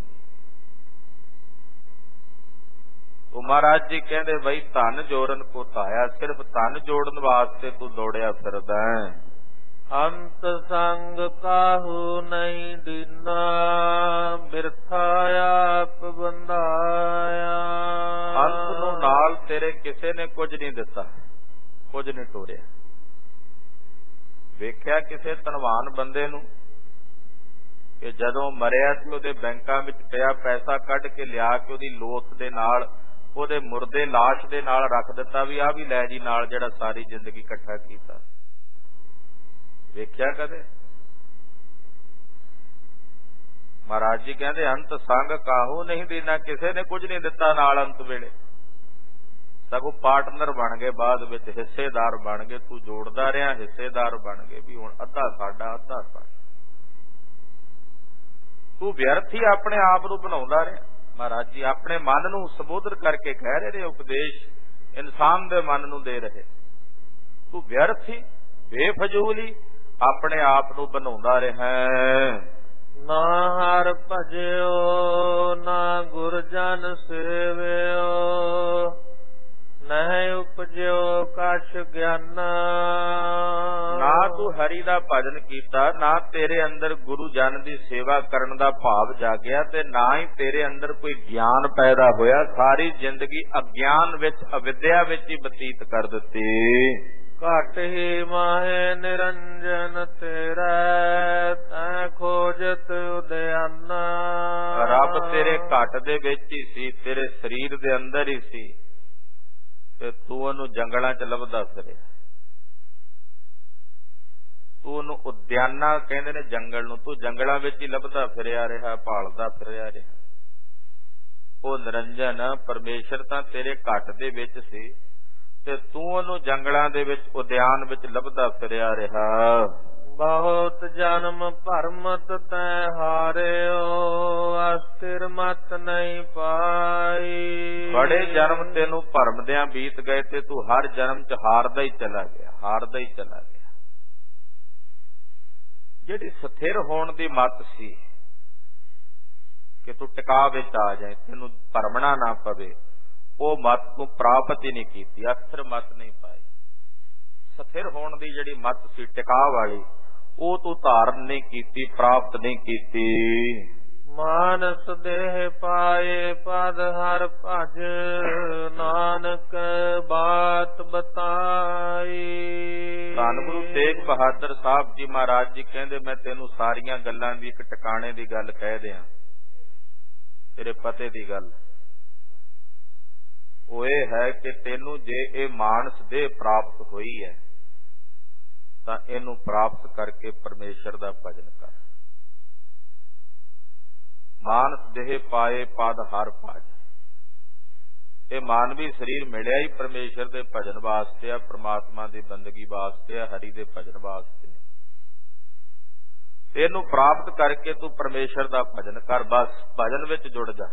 ਉਹ ਮਹਾਰਾਜ ਜੀ ਕਹਿੰਦੇ ਬਈ ਧਨ ਜੋੜਨ ਕੋ ਧਾਇਆ, ਸਿਰਫ ਧਨ ਜੋੜਨ ਵਾਸਤੇ ਤੂੰ ਦੌੜਿਆ ਫਿਰਦਾ ਹੈ। ਅੰਤ ਸੰਗ ਕਾਹੂ ਨਹੀਂ ਦੀਨਾ, ਬਿਰਥਾ ਆਪ ਬੰਧਾਇਆ। ਅੰਤ ਨੂੰ ਨਾਲ ਤੇਰੇ ਕਿਸੇ ਨੇ ਕੁਝ ਨਹੀਂ ਦਿੱਤਾ, ਕੁਝ ਨਹੀਂ ਤੋਰਿਆ। ਵੇਖਿਆ ਕਿਸੇ ਧਨਵਾਨ ਬੰਦੇ ਨੂੰ ਕਿ ਜਦੋਂ ਮਰਿਆ ਤੇ ਉਹਦੇ ਬੈਂਕਾਂ ਵਿੱਚ ਪਿਆ ਪੈਸਾ ਕੱਢ ਕੇ ਲਿਆ ਕੇ ਉਹਦੀ ਲੋਥ ਦੇ ਨਾਲ, ਉਹਦੇ ਮੁਰਦੇ ਲਾਸ਼ ਦੇ ਨਾਲ ਰੱਖ ਦਿੱਤਾ ਵੀ ਆਹ ਵੀ ਲੈ ਜੀ ਨਾਲ ਜਿਹੜਾ ਸਾਰੀ ਜ਼ਿੰਦਗੀ ਇਕੱਠਾ ਕੀਤਾ। ਵੇਖਿਆ ਕਦੇ? ਮਹਾਰਾਜ ਜੀ ਕਹਿੰਦੇ ਅੰਤ ਸੰਗ ਕਾਹੂ ਨਹੀਂ ਦੇਣਾ, ਕਿਸੇ ਨੇ ਕੁਝ ਨਹੀਂ ਦਿੱਤਾ ਨਾਲ ਅੰਤ ਵੇਲੇ, ਸਗੋਂ ਪਾਰਟਨਰ ਬਣ ਗਏ, ਬਾਅਦ ਵਿੱਚ ਹਿੱਸੇਦਾਰ ਬਣ ਗਏ। ਤੂੰ ਜੋੜਦਾ ਰਿਹਾ, ਹਿੱਸੇਦਾਰ ਬਣ ਗਏ ਵੀ ਹੁਣ ਅੱਧਾ ਸਾਡਾ ਅੱਧਾ ਸਾਡਾ। ਤੂੰ ਵਿਅਰਥ ਹੀ ਆਪਣੇ ਆਪ ਨੂੰ ਬਣਾਉਂਦਾ ਰਿਹਾ। ਮਹਾਰਾਜ ਜੀ ਆਪਣੇ ਮਨ ਨੂੰ ਸੰਬੋਧਨ ਕਰਕੇ ਕਹਿ ਰਹੇ ਨੇ, ਉਪਦੇਸ਼ ਇਨਸਾਨ ਦੇ ਮਨ ਨੂੰ ਦੇ ਰਹੇ। ਤੂੰ ਵਿਅਰਥ ਹੀ ਬੇਫਜ਼ੂਲ ਹੀ ਆਪਣੇ ਆਪ ਨੂੰ ਬਣਾਉਂਦਾ ਰਿਹਾ। ਨਾ ਹਰ ਭਜਿਓ, ਨਾ ਗੁਰ ਜਨ ਸੇਵਿਓ, ਨਹਿ ਉਪਜਿਓ ਕਛ ਗਿਆਨਾ। ਨਾ ਤੂੰ ਹਰੀ ਦਾ ਭਜਨ ਕੀਤਾ, ਨਾ ਤੇਰੇ ਅੰਦਰ ਗੁਰੂ ਜਨ ਦੀ ਸੇਵਾ ਕਰਨ ਦਾ ਭਾਵ ਜਾਗਿਆ, ਤੇ ਨਾ ਹੀ ਤੇਰੇ ਅੰਦਰ ਕੋਈ ਗਿਆਨ ਪੈਦਾ ਹੋਇਆ। ਸਾਰੀ ਜ਼ਿੰਦਗੀ ਅਗਿਆਨ ਵਿੱਚ, ਅਵਿਦਿਆ ਵਿੱਚ ਹੀ ਬਤੀਤ ਕਰ ਦਿੱਤੀ। ਘਟ ਹੀ ਮਾਹੇ ਨਿਰੰਜਨ ਤੇਰਾ, ਤੈ ਖੋਜਤ ਉਦਿਆਨਾ। ਰੱਬ ਤੇਰੇ ਘਟ ਦੇ ਵਿੱਚ ਹੀ ਸੀ, ਤੇਰੇ ਸਰੀਰ ਦੇ ਅੰਦਰ ਹੀ ਸੀ, ਤੇ ਤੂੰ ਉਹਨੂੰ ਜੰਗਲਾਂ 'ਚ ਲੱਭਦਾ ਫਿਰਿਆ। ਤੂੰ ਉਹਨੂੰ ਉਦਿਆਨਾ ਕਹਿੰਦੇ ਨੇ ਜੰਗਲ ਨੂੰ, ਤੂੰ ਜੰਗਲਾਂ ਵਿੱਚ ਹੀ ਲੱਭਦਾ ਫਿਰਿਆ ਰਿਹਾ, ਭਾਲਦਾ ਫਿਰਿਆ ਰਿਹਾ। ਉਹ ਨਿਰੰਜਨ ਪਰਮੇਸ਼ਰ ਤਾਂ ਤੇਰੇ ਘਟ ਦੇ ਵਿੱਚ ਸੀ, ਤੇ ਤੂੰ ਉਹਨੂੰ ਜੰਗਲਾਂ ਦੇ ਵਿੱਚ, ਉਦਿਆਨ ਵਿੱਚ ਲੱਭਦਾ ਫਿਰਿਆ ਰਿਹਾ। ਬਹੁਤ ਜਨਮ ਭਰਮਤ ਤੈ ਹਾਰਿਓ, ਅਸਥਿਰ ਮਤ ਨਹੀਂ ਪਾਈ। ਬੜੇ ਜਨਮ ਤੈਨੂੰ ਭਰਮਦਿਆਂ ਬੀਤ ਗਏ, ਤੇ ਤੂੰ ਹਰ ਜਨਮ 'ਚ ਹਾਰਦਾ ਹੀ ਚਲਾ ਗਿਆ, ਹਾਰਦਾ ਹੀ ਚਲਾ ਗਿਆ। ਜਿਹੜੀ ਸਥਿਰ ਹੋਣ ਦੀ ਮੱਤ ਸੀ ਕਿ ਤੂੰ ਟਿਕਾ ਵਿੱਚ ਆ ਜਾਏ, ਤੈਨੂੰ ਭਰਮਣਾ ਨਾ ਪਵੇ, ਉਹ ਮੱਤ ਤੂੰ ਪ੍ਰਾਪਤ ਹੀ ਨਹੀਂ ਕੀਤੀ, ਅਸਥਿਰ ਮੱਤ ਨਹੀਂ ਪਾਈ। ਸਥਿਰ ਹੋਣ ਦੀ ਜਿਹੜੀ ਮੱਤ ਸੀ ਟਿਕਾ ਵਾਲੀ, ਉਹ ਤੂੰ ਧਾਰਨ ਨਹੀਂ ਕੀਤੀ, ਪ੍ਰਾਪਤ ਨਹੀਂ ਕੀਤੀ। ਮਾਨਸ ਦੇਹ ਪਾਏ ਪਦ ਹਰ ਭਜ, ਨਾਨਕ ਬਾਤ ਬਤਾਈ। ਧੰਨ ਗੁਰੂ ਤੇਗ ਬਹਾਦਰ ਸਾਹਿਬ ਜੀ ਮਹਾਰਾਜ ਜੀ ਕਹਿੰਦੇ, ਮੈਂ ਤੈਨੂੰ ਸਾਰੀਆਂ ਗੱਲਾਂ ਦੀ ਇੱਕ ਟਿਕਾਣੇ ਦੀ ਗੱਲ ਕਹਿ ਦਿਆਂ। ਤੇਰੇ ਪਤੇ ਦੀ ਗੱਲ ਉਹ ਇਹ ਹੈ ਕਿ ਤੈਨੂੰ ਜੇ ਇਹ ਮਾਨਸ ਦੇਹ ਪ੍ਰਾਪਤ ਹੋਈ ਹੈ, ਤਾਂ ਇਹਨੂੰ ਪ੍ਰਾਪਤ ਕਰਕੇ ਪਰਮੇਸ਼ਰ ਦਾ ਭਜਨ ਕਰ। ਮਾਨਸ ਦੇਹ ਪਾਏ ਪਦ ਹਰ ਭਜ। ਇਹ ਮਾਨਵੀ ਸਰੀਰ ਮਿਲਿਆ ਹੀ ਪਰਮੇਸ਼ਰ ਦੇ ਭਜਨ ਵਾਸਤੇ ਆ, ਪ੍ਰਮਾਤਮਾ ਦੀ ਬੰਦਗੀ ਵਾਸਤੇ ਆ, ਹਰੀ ਦੇ ਭਜਨ ਵਾਸਤੇ। ਇਹਨੂੰ ਪ੍ਰਾਪਤ ਕਰਕੇ ਤੂੰ ਪਰਮੇਸ਼ਰ ਦਾ ਭਜਨ ਕਰ, ਬਸ ਭਜਨ ਵਿੱਚ ਜੁੜ ਜਾ।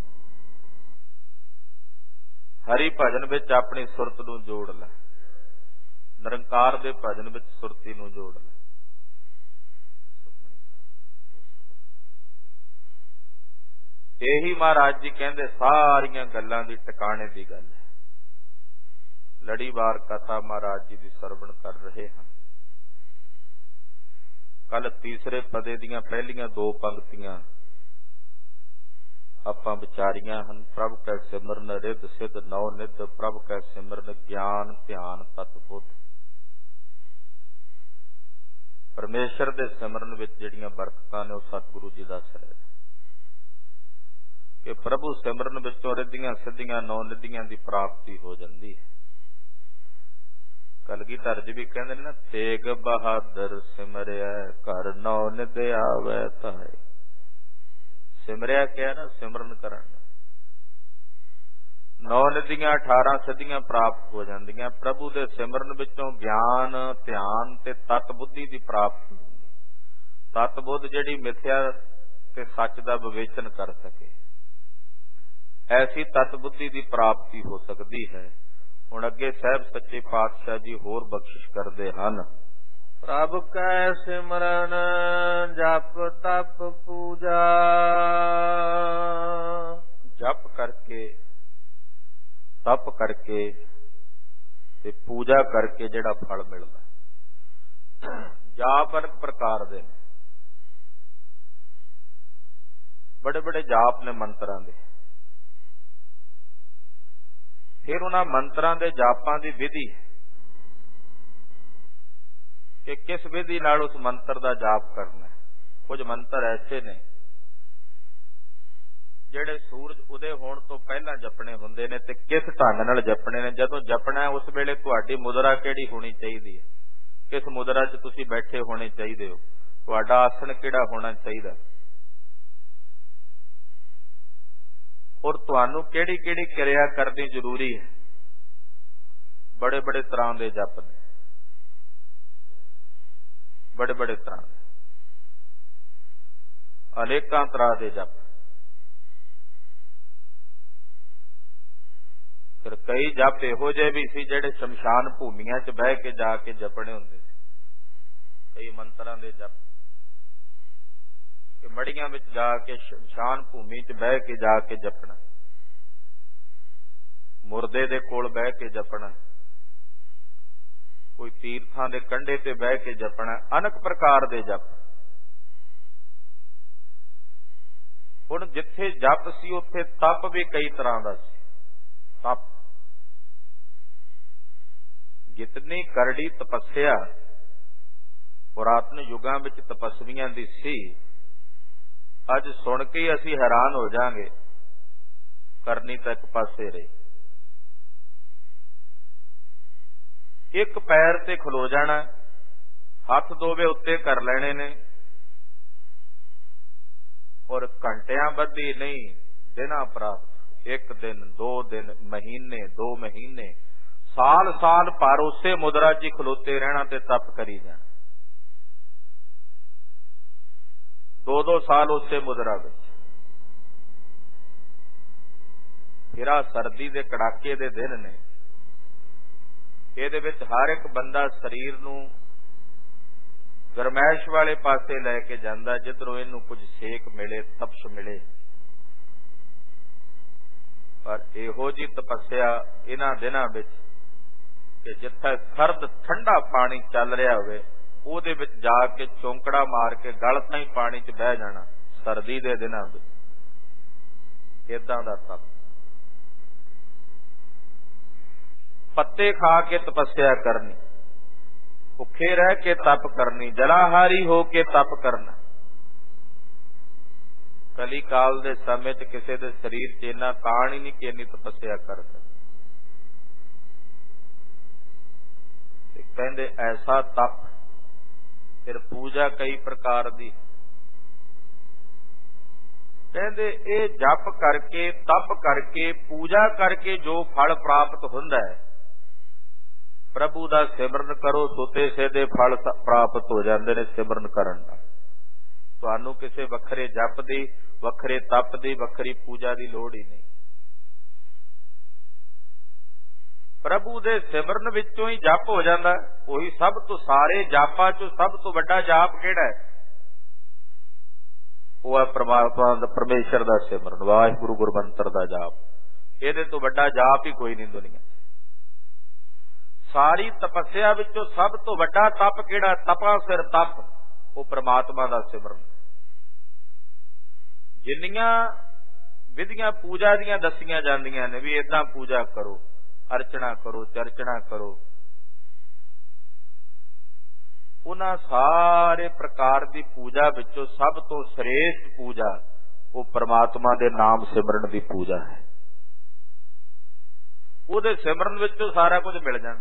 ਹਰੀ ਭਜਨ ਵਿੱਚ ਆਪਣੀ ਸੁਰਤ ਨੂੰ ਜੋੜ ਲੈ, ਨਿਰੰਕਾਰ ਦੇ ਭਜਨ ਵਿੱਚ ਸੁਰਤੀ ਨੂੰ ਜੋੜ ਲੈ। ਇਹੀ ਮਹਾਰਾਜ ਜੀ ਕਹਿੰਦੇ ਸਾਰੀਆਂ ਗੱਲਾਂ ਦੀ ਟਿਕਾਣੇ ਦੀ ਗੱਲ ਹੈ। ਲੜੀਵਾਰ ਕਥਾ ਮਹਾਰਾਜ ਜੀ ਦੀ ਸਰਵਣ ਕਰ ਰਹੇ ਹਾਂ। ਕੱਲ ਤੀਸਰੇ ਪਦੇ ਦੀਆਂ ਪਹਿਲੀਆਂ ਦੋ ਪੰਕਤੀਆਂ ਆਪਾਂ ਵਿਚਾਰੀਆਂ ਹਨ। ਪ੍ਰਭ ਕੈ ਸਿਮਰਨ ਰਿੱਧ ਸਿੱਧ ਨੌ ਨਿੱਧ, ਪ੍ਰਭ ਕੈ ਸਿਮਰਨ ਗਿਆਨ ਧਿਆਨ ਤਤ ਬੁੱਧ। ਪਰਮੇਸ਼ਰ ਦੇ ਸਿਮਰਨ ਵਿੱਚ ਜਿਹੜੀਆਂ ਬਰਕਤਾਂ ਨੇ ਉਹ ਸਤਿਗੁਰੂ ਜੀ ਦੱਸ ਰਹੇ ਕਿ ਪ੍ਰਭੂ ਸਿਮਰਨ ਵਿੱਚੋਂ ਰਿੱਧੀਆਂ ਸਿੱਧੀਆਂ ਨੌ ਨਿੱਧੀਆਂ ਦੀ ਪ੍ਰਾਪਤੀ ਹੋ ਜਾਂਦੀ ਹੈ। ਕਲਗੀਧਰ ਜੀ ਵੀ ਕਹਿੰਦੇ ਨੇ ਨਾ, ਤੇਗ ਬਹਾਦਰ ਸਿਮਰਿਆ ਘਰ ਨੌ ਨਿੱਧ ਆਵੈ ਧਾਏ। ਸਿਮਰਿਆ ਕਿਹਾ ਨਾ, ਸਿਮਰਨ ਕਰਨ ਨੌ ਨਿੱਧੀਆਂ 18 ਸਿੱਧੀਆਂ ਪ੍ਰਾਪਤ ਹੋ ਜਾਂਦੀਆਂ। ਪ੍ਰਭੂ ਦੇ ਸਿਮਰਨ ਵਿੱਚੋਂ ਗਿਆਨ ਧਿਆਨ ਤੇ ਤਤ ਬੁੱਧੀ ਦੀ ਪ੍ਰਾਪਤੀ ਹੁੰਦੀ। ਤਤ ਬੁੱਧ ਜਿਹੜੀ ਮਿਥਿਆ ਤੇ ਸੱਚ ਦਾ ਵਿਵੇਚਨ ਕਰ ਸਕੇ, ਐਸੀ ਤਤ ਬੁੱਧੀ ਦੀ ਪ੍ਰਾਪਤੀ ਹੋ ਸਕਦੀ ਹੈ। ਹੁਣ ਅੱਗੇ ਸਾਹਿਬ ਸੱਚੇ ਪਾਤਸ਼ਾਹ ਜੀ ਹੋਰ ਬਖਸ਼ਿਸ਼ ਕਰਦੇ ਹਨ। ਪ੍ਰਭ ਕੈ ਸਿਮਰਨ ਜਪ ਤਪ ਪੂਜਾ। ਜਪ ਕਰਕੇ, ਤਪ ਕਰਕੇ ਤੇ ਪੂਜਾ ਕਰਕੇ ਜਿਹੜਾ ਫਲ ਮਿਲਦਾ। ਜਾਪ ਅਨੇਕ ਪ੍ਰਕਾਰ ਦੇ ਨੇ, ਬੜੇ ਬੜੇ ਜਾਪ ਨੇ ਮੰਤਰਾਂ ਦੇ। ਫਿਰ ਉਹਨਾਂ ਮੰਤਰਾਂ ਦੇ ਜਾਪਾਂ ਦੀ ਵਿਧੀ ਕਿ ਕਿਸ ਵਿਧੀ ਨਾਲ ਉਸ ਮੰਤਰ ਦਾ ਜਾਪ ਕਰਨਾ। ਕੁਝ ਮੰਤਰ ਐਸੇ ਨੇ ਜਿਹੜੇ ਸੂਰਜ ਉਦੇ ਹੋਣ ਤੋਂ ਪਹਿਲਾਂ ਜਪਣੇ ਹੁੰਦੇ ਨੇ ਤੇ ਕਿਸ ਢੰਗ ਨਾਲ ਜਪਣੇ ਨੇ। ਜਦੋਂ ਜਪਣਾ ਉਸ ਵੇਲੇ ਤੁਹਾਡੀ ਮੁਦਰਾ ਕਿਹੜੀ ਹੋਣੀ ਚਾਹੀਦੀ ਹੈ, ਕਿਸ ਮੁਦਰਾ 'ਚ ਤੁਸੀਂ ਬੈਠੇ ਹੋਣੇ ਚਾਹੀਦੇ ਹੋ, ਤੁਹਾਡਾ ਆਸਣ ਕਿਹੜਾ ਹੋਣਾ ਚਾਹੀਦਾ, ਔਰ ਤੁਹਾਨੂੰ ਕਿਹੜੀ ਕਿਹੜੀ ਕਿਰਿਆ ਕਰਨੀ ਜ਼ਰੂਰੀ ਹੈ। ਬੜੇ ਬੜੇ ਤਰ੍ਹਾਂ ਦੇ ਜਪ ਨੇ, ਬੜੇ ਬੜੇ ਤਰ੍ਹਾਂ ਦੇ, ਅਨੇਕਾਂ ਤਰ੍ਹਾਂ ਦੇ ਜਪ। ਫਿਰ ਕਈ ਜਪ ਇਹੋ ਜਿਹੇ ਵੀ ਸੀ ਜਿਹੜੇ ਸ਼ਮਸ਼ਾਨ ਭੂਮੀਆਂ 'ਚ ਬਹਿ ਕੇ ਜਾ ਕੇ ਜਪਣੇ ਹੁੰਦੇ ਸੀ। ਕਈ ਮੰਤਰਾਂ ਦੇ ਜਪ ਕਿ ਮੜੀਆਂ ਵਿੱਚ ਜਾ ਕੇ ਸ਼ਮਸ਼ਾਨ ਭੂਮੀ 'ਚ ਬਹਿ ਕੇ ਜਾ ਕੇ ਜਪਣਾ, ਮੁਰਦੇ ਦੇ ਕੋਲ ਬਹਿ ਕੇ ਜਪਣਾ, ਕੋਈ ਤੀਰਥਾਂ ਦੇ ਕੰਢੇ ਤੇ ਬਹਿ ਕੇ ਜਪਣਾ, ਅਨੇਕ ਪ੍ਰਕਾਰ ਦੇ ਜਪ। ਹੁਣ ਜਿੱਥੇ ਜਪ ਸੀ ਉੱਥੇ ਤਪ ਵੀ ਕਈ ਤਰ੍ਹਾਂ ਦਾ ਸੀ। ਤਪ, ਜਿਤਨੀ ਕਰੜੀ ਤਪੱਸਿਆ ਪੁਰਾਤਨ ਯੁੱਗਾਂ ਵਿੱਚ ਤਪਸਵੀਆਂ ਦੀ ਸੀ, ਅੱਜ ਸੁਣ ਕੇ ਅਸੀਂ ਹੈਰਾਨ ਹੋ ਜਾਾਂਗੇ। ਕਰਨੀ ਤਾਂ ਇੱਕ ਪਾਸੇ ਰਹੀ। ਇੱਕ ਪੈਰ ਤੇ ਖਲੋ ਜਾਣਾ, ਹੱਥ ਦੋਵੇਂ ਉੱਤੇ ਕਰ ਲੈਣੇ ਨੇ, ਔਰ ਘੰਟਿਆਂ ਬੱਧੀ ਨਹੀਂ, ਦਿਨਾਂ ਪ੍ਰਾਪਤ। ਇੱਕ ਦਿਨ, 2 ਦਿਨ, ਮਹੀਨੇ, 2 ਮਹੀਨੇ, ਸਾਲ ਸਾਲ ਪਰ ਉਸੇ ਮੁਦਰਾ 'ਚ ਖਲੋਤੇ ਰਹਿਣਾ ਤੇ ਤਪ ਕਰੀ ਜਾਣਾ। 2-2 ਸਾਲ ਉਸੇ ਮੁਦਰਾ ਵਿੱਚ। ਫਿਰ ਆਹ ਸਰਦੀ ਦੇ ਕੜਾਕੇ ਦੇ ਦਿਨ ਨੇ, ਇਹਦੇ ਵਿੱਚ ਹਰ ਇੱਕ ਬੰਦਾ ਸਰੀਰ ਨੂੰ ਗਰਮੈਸ਼ ਵਾਲੇ ਪਾਸੇ ਲੈ ਕੇ ਜਾਂਦਾ, ਜਿੱਧਰੋਂ ਇਹਨੂੰ ਕੁਝ ਸੇਕ ਮਿਲੇ, ਤਪਸ਼ ਮਿਲੇ। ਪਰ ਇਹੋ ਜੀ ਤਪੱਸਿਆ ਇਹਨਾਂ ਦਿਨਾਂ ਵਿੱਚ ਕਿ ਜਿੱਥੇ ਸਰਦ ਠੰਡਾ ਪਾਣੀ ਚੱਲ ਰਿਹਾ ਹੋਵੇ ਉਹਦੇ ਵਿੱਚ ਜਾ ਕੇ ਚੌਂਕੜਾ ਮਾਰ ਕੇ ਗਲ ਤਾਈਂ ਪਾਣੀ 'ਚ ਬਹਿ ਜਾਣਾ ਸਰਦੀ ਦੇ ਦਿਨਾਂ ਵਿੱਚ। ਏਦਾਂ ਦਾ ਤਪ। ਪੱਤੇ ਖਾ ਕੇ ਤਪੱਸਿਆ ਕਰਨੀ, ਭੁੱਖੇ ਰਹਿ ਕੇ ਤਪ ਕਰਨੀ, ਜਲਾਹਾਰੀ ਹੋ ਕੇ ਤਪ ਕਰਨਾ। ਕਲੀ ਕਾਲ ਦੇ ਸਮੇਂ 'ਚ ਕਿਸੇ ਦੇ ਸਰੀਰ 'ਚ ਇੰਨਾ ਤਾਣ ਹੀ ਨਹੀਂ ਕਿ ਇੰਨੀ ਤਪੱਸਿਆ ਕਰ ਸਕੇ। ਕਹਿੰਦੇ ਐਸਾ ਤਪ। ਫਿਰ ਪੂਜਾ ਕਈ ਪ੍ਰਕਾਰ ਦੀ। ਕਹਿੰਦੇ ਇਹ ਜਪ ਕਰਕੇ, ਤਪ ਕਰਕੇ, ਪੂਜਾ ਕਰਕੇ ਜੋ ਫਲ ਪ੍ਰਾਪਤ ਹੁੰਦਾ ਹੈ, ਪ੍ਰਭੂ ਦਾ ਸਿਮਰਨ ਕਰੋ ਸੁਤੇ ਸਿੱਧੇ ਫਲ ਪ੍ਰਾਪਤ ਹੋ ਜਾਂਦੇ ਨੇ ਸਿਮਰਨ ਕਰਨ ਨਾਲ। ਤੁਹਾਨੂੰ ਕਿਸੇ ਵੱਖਰੇ ਜਪ ਦੀ, ਵੱਖਰੇ ਤਪ ਦੀ, ਵੱਖਰੀ ਪੂਜਾ ਦੀ ਲੋੜ ਹੀ ਨਹੀਂ। ਪ੍ਰਭੂ ਦੇ ਸਿਮਰਨ ਵਿੱਚੋਂ ਹੀ ਜਪ ਹੋ ਜਾਂਦਾ। ਉਹੀ ਸਭ ਤੋਂ, ਸਾਰੇ ਜਾਪਾਂ ਚੋਂ ਸਭ ਤੋਂ ਵੱਡਾ ਜਾਪ ਕਿਹੜਾ ਹੈ? ਉਹ ਹੈ ਪਰਮਾਤਮਾ ਦਾ, ਪਰਮੇਸ਼ਰ ਦਾ ਸਿਮਰਨ, ਵਾਹਿਗੁਰੂ ਗੁਰਮੰਤਰ ਦਾ ਜਾਪ। ਇਹਦੇ ਤੋਂ ਵੱਡਾ ਜਾਪ ਹੀ ਕੋਈ ਨਹੀਂ ਦੁਨੀਆ। ਸਾਰੀ ਤਪੱਸਿਆ ਵਿੱਚੋਂ ਸਭ ਤੋਂ ਵੱਡਾ ਤਪ ਕਿਹੜਾ? ਤਪਾ ਸਿਰ ਤਪ, ਉਹ ਪਰਮਾਤਮਾ ਦਾ ਸਿਮਰਨ। ਜਿੰਨੀਆਂ ਵਿਧੀਆਂ ਪੂਜਾ ਦੀਆਂ ਦੱਸੀਆਂ ਜਾਂਦੀਆਂ ਨੇ ਵੀ ਏਦਾਂ ਪੂਜਾ ਕਰੋ, ਅਰਚਨਾ ਕਰੋ, ਚਰਚਣਾ ਕਰੋ, ਉਹਨਾਂ ਸਾਰੇ ਪ੍ਰਕਾਰ ਦੀ ਪੂਜਾ ਵਿੱਚੋਂ ਸਭ ਤੋਂ ਸ੍ਰੇਸ਼ਟ ਪੂਜਾ ਉਹ ਪਰਮਾਤਮਾ ਦੇ ਨਾਮ ਸਿਮਰਨ ਦੀ ਪੂਜਾ ਹੈ। ਉਹਦੇ ਸਿਮਰਨ ਵਿੱਚੋਂ ਸਾਰਾ ਕੁਝ ਮਿਲ ਜਾਣਾ।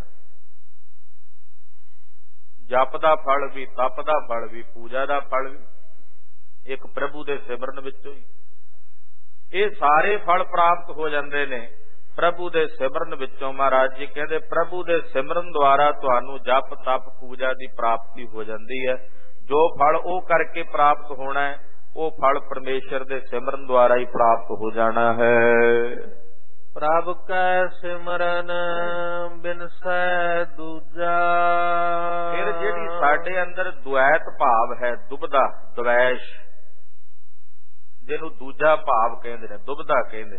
ਜਪ ਦਾ ਫਲ ਵੀ, ਤਪ ਦਾ ਫਲ ਵੀ, ਪੂਜਾ ਦਾ ਫਲ ਵੀ ਇੱਕ ਪ੍ਰਭੂ ਦੇ ਸਿਮਰਨ ਵਿੱਚੋਂ ਹੀ। ਇਹ ਸਾਰੇ ਫਲ ਪ੍ਰਾਪਤ ਹੋ ਜਾਂਦੇ ਨੇ ਪ੍ਰਭੂ ਦੇ ਸਿਮਰਨ ਵਿੱਚੋਂ। ਮਹਾਰਾਜ ਜੀ ਕਹਿੰਦੇ ਪ੍ਰਭੂ ਦੇ ਸਿਮਰਨ ਦੁਆਰਾ ਤੁਹਾਨੂੰ ਜਪ ਤਪ ਪੂਜਾ ਦੀ ਪ੍ਰਾਪਤੀ ਹੋ ਜਾਂਦੀ ਹੈ। ਜੋ ਫਲ ਉਹ ਕਰਕੇ ਪ੍ਰਾਪਤ ਹੋਣਾ ਹੈ, ਉਹ ਫਲ ਪਰਮੇਸ਼ਰ ਦੇ ਸਿਮਰਨ ਦੁਆਰਾ ਹੀ ਪ੍ਰਾਪਤ ਹੋ ਜਾਣਾ ਹੈ। ਪ੍ਰਭ ਕੈ ਸਿਮਰਨ ਬਿਨਸੈ ਦੂਜਾ। ਫਿਰ ਜਿਹੜੀ ਸਾਡੇ ਅੰਦਰ ਦੁਐਤ ਭਾਵ ਹੈ, ਦੁਬਦਾ, ਦਵੈਸ਼, ਜਿਹਨੂੰ ਦੂਜਾ ਭਾਵ ਕਹਿੰਦੇ ਨੇ, ਦੁਬਦਾ ਕਹਿੰਦੇ,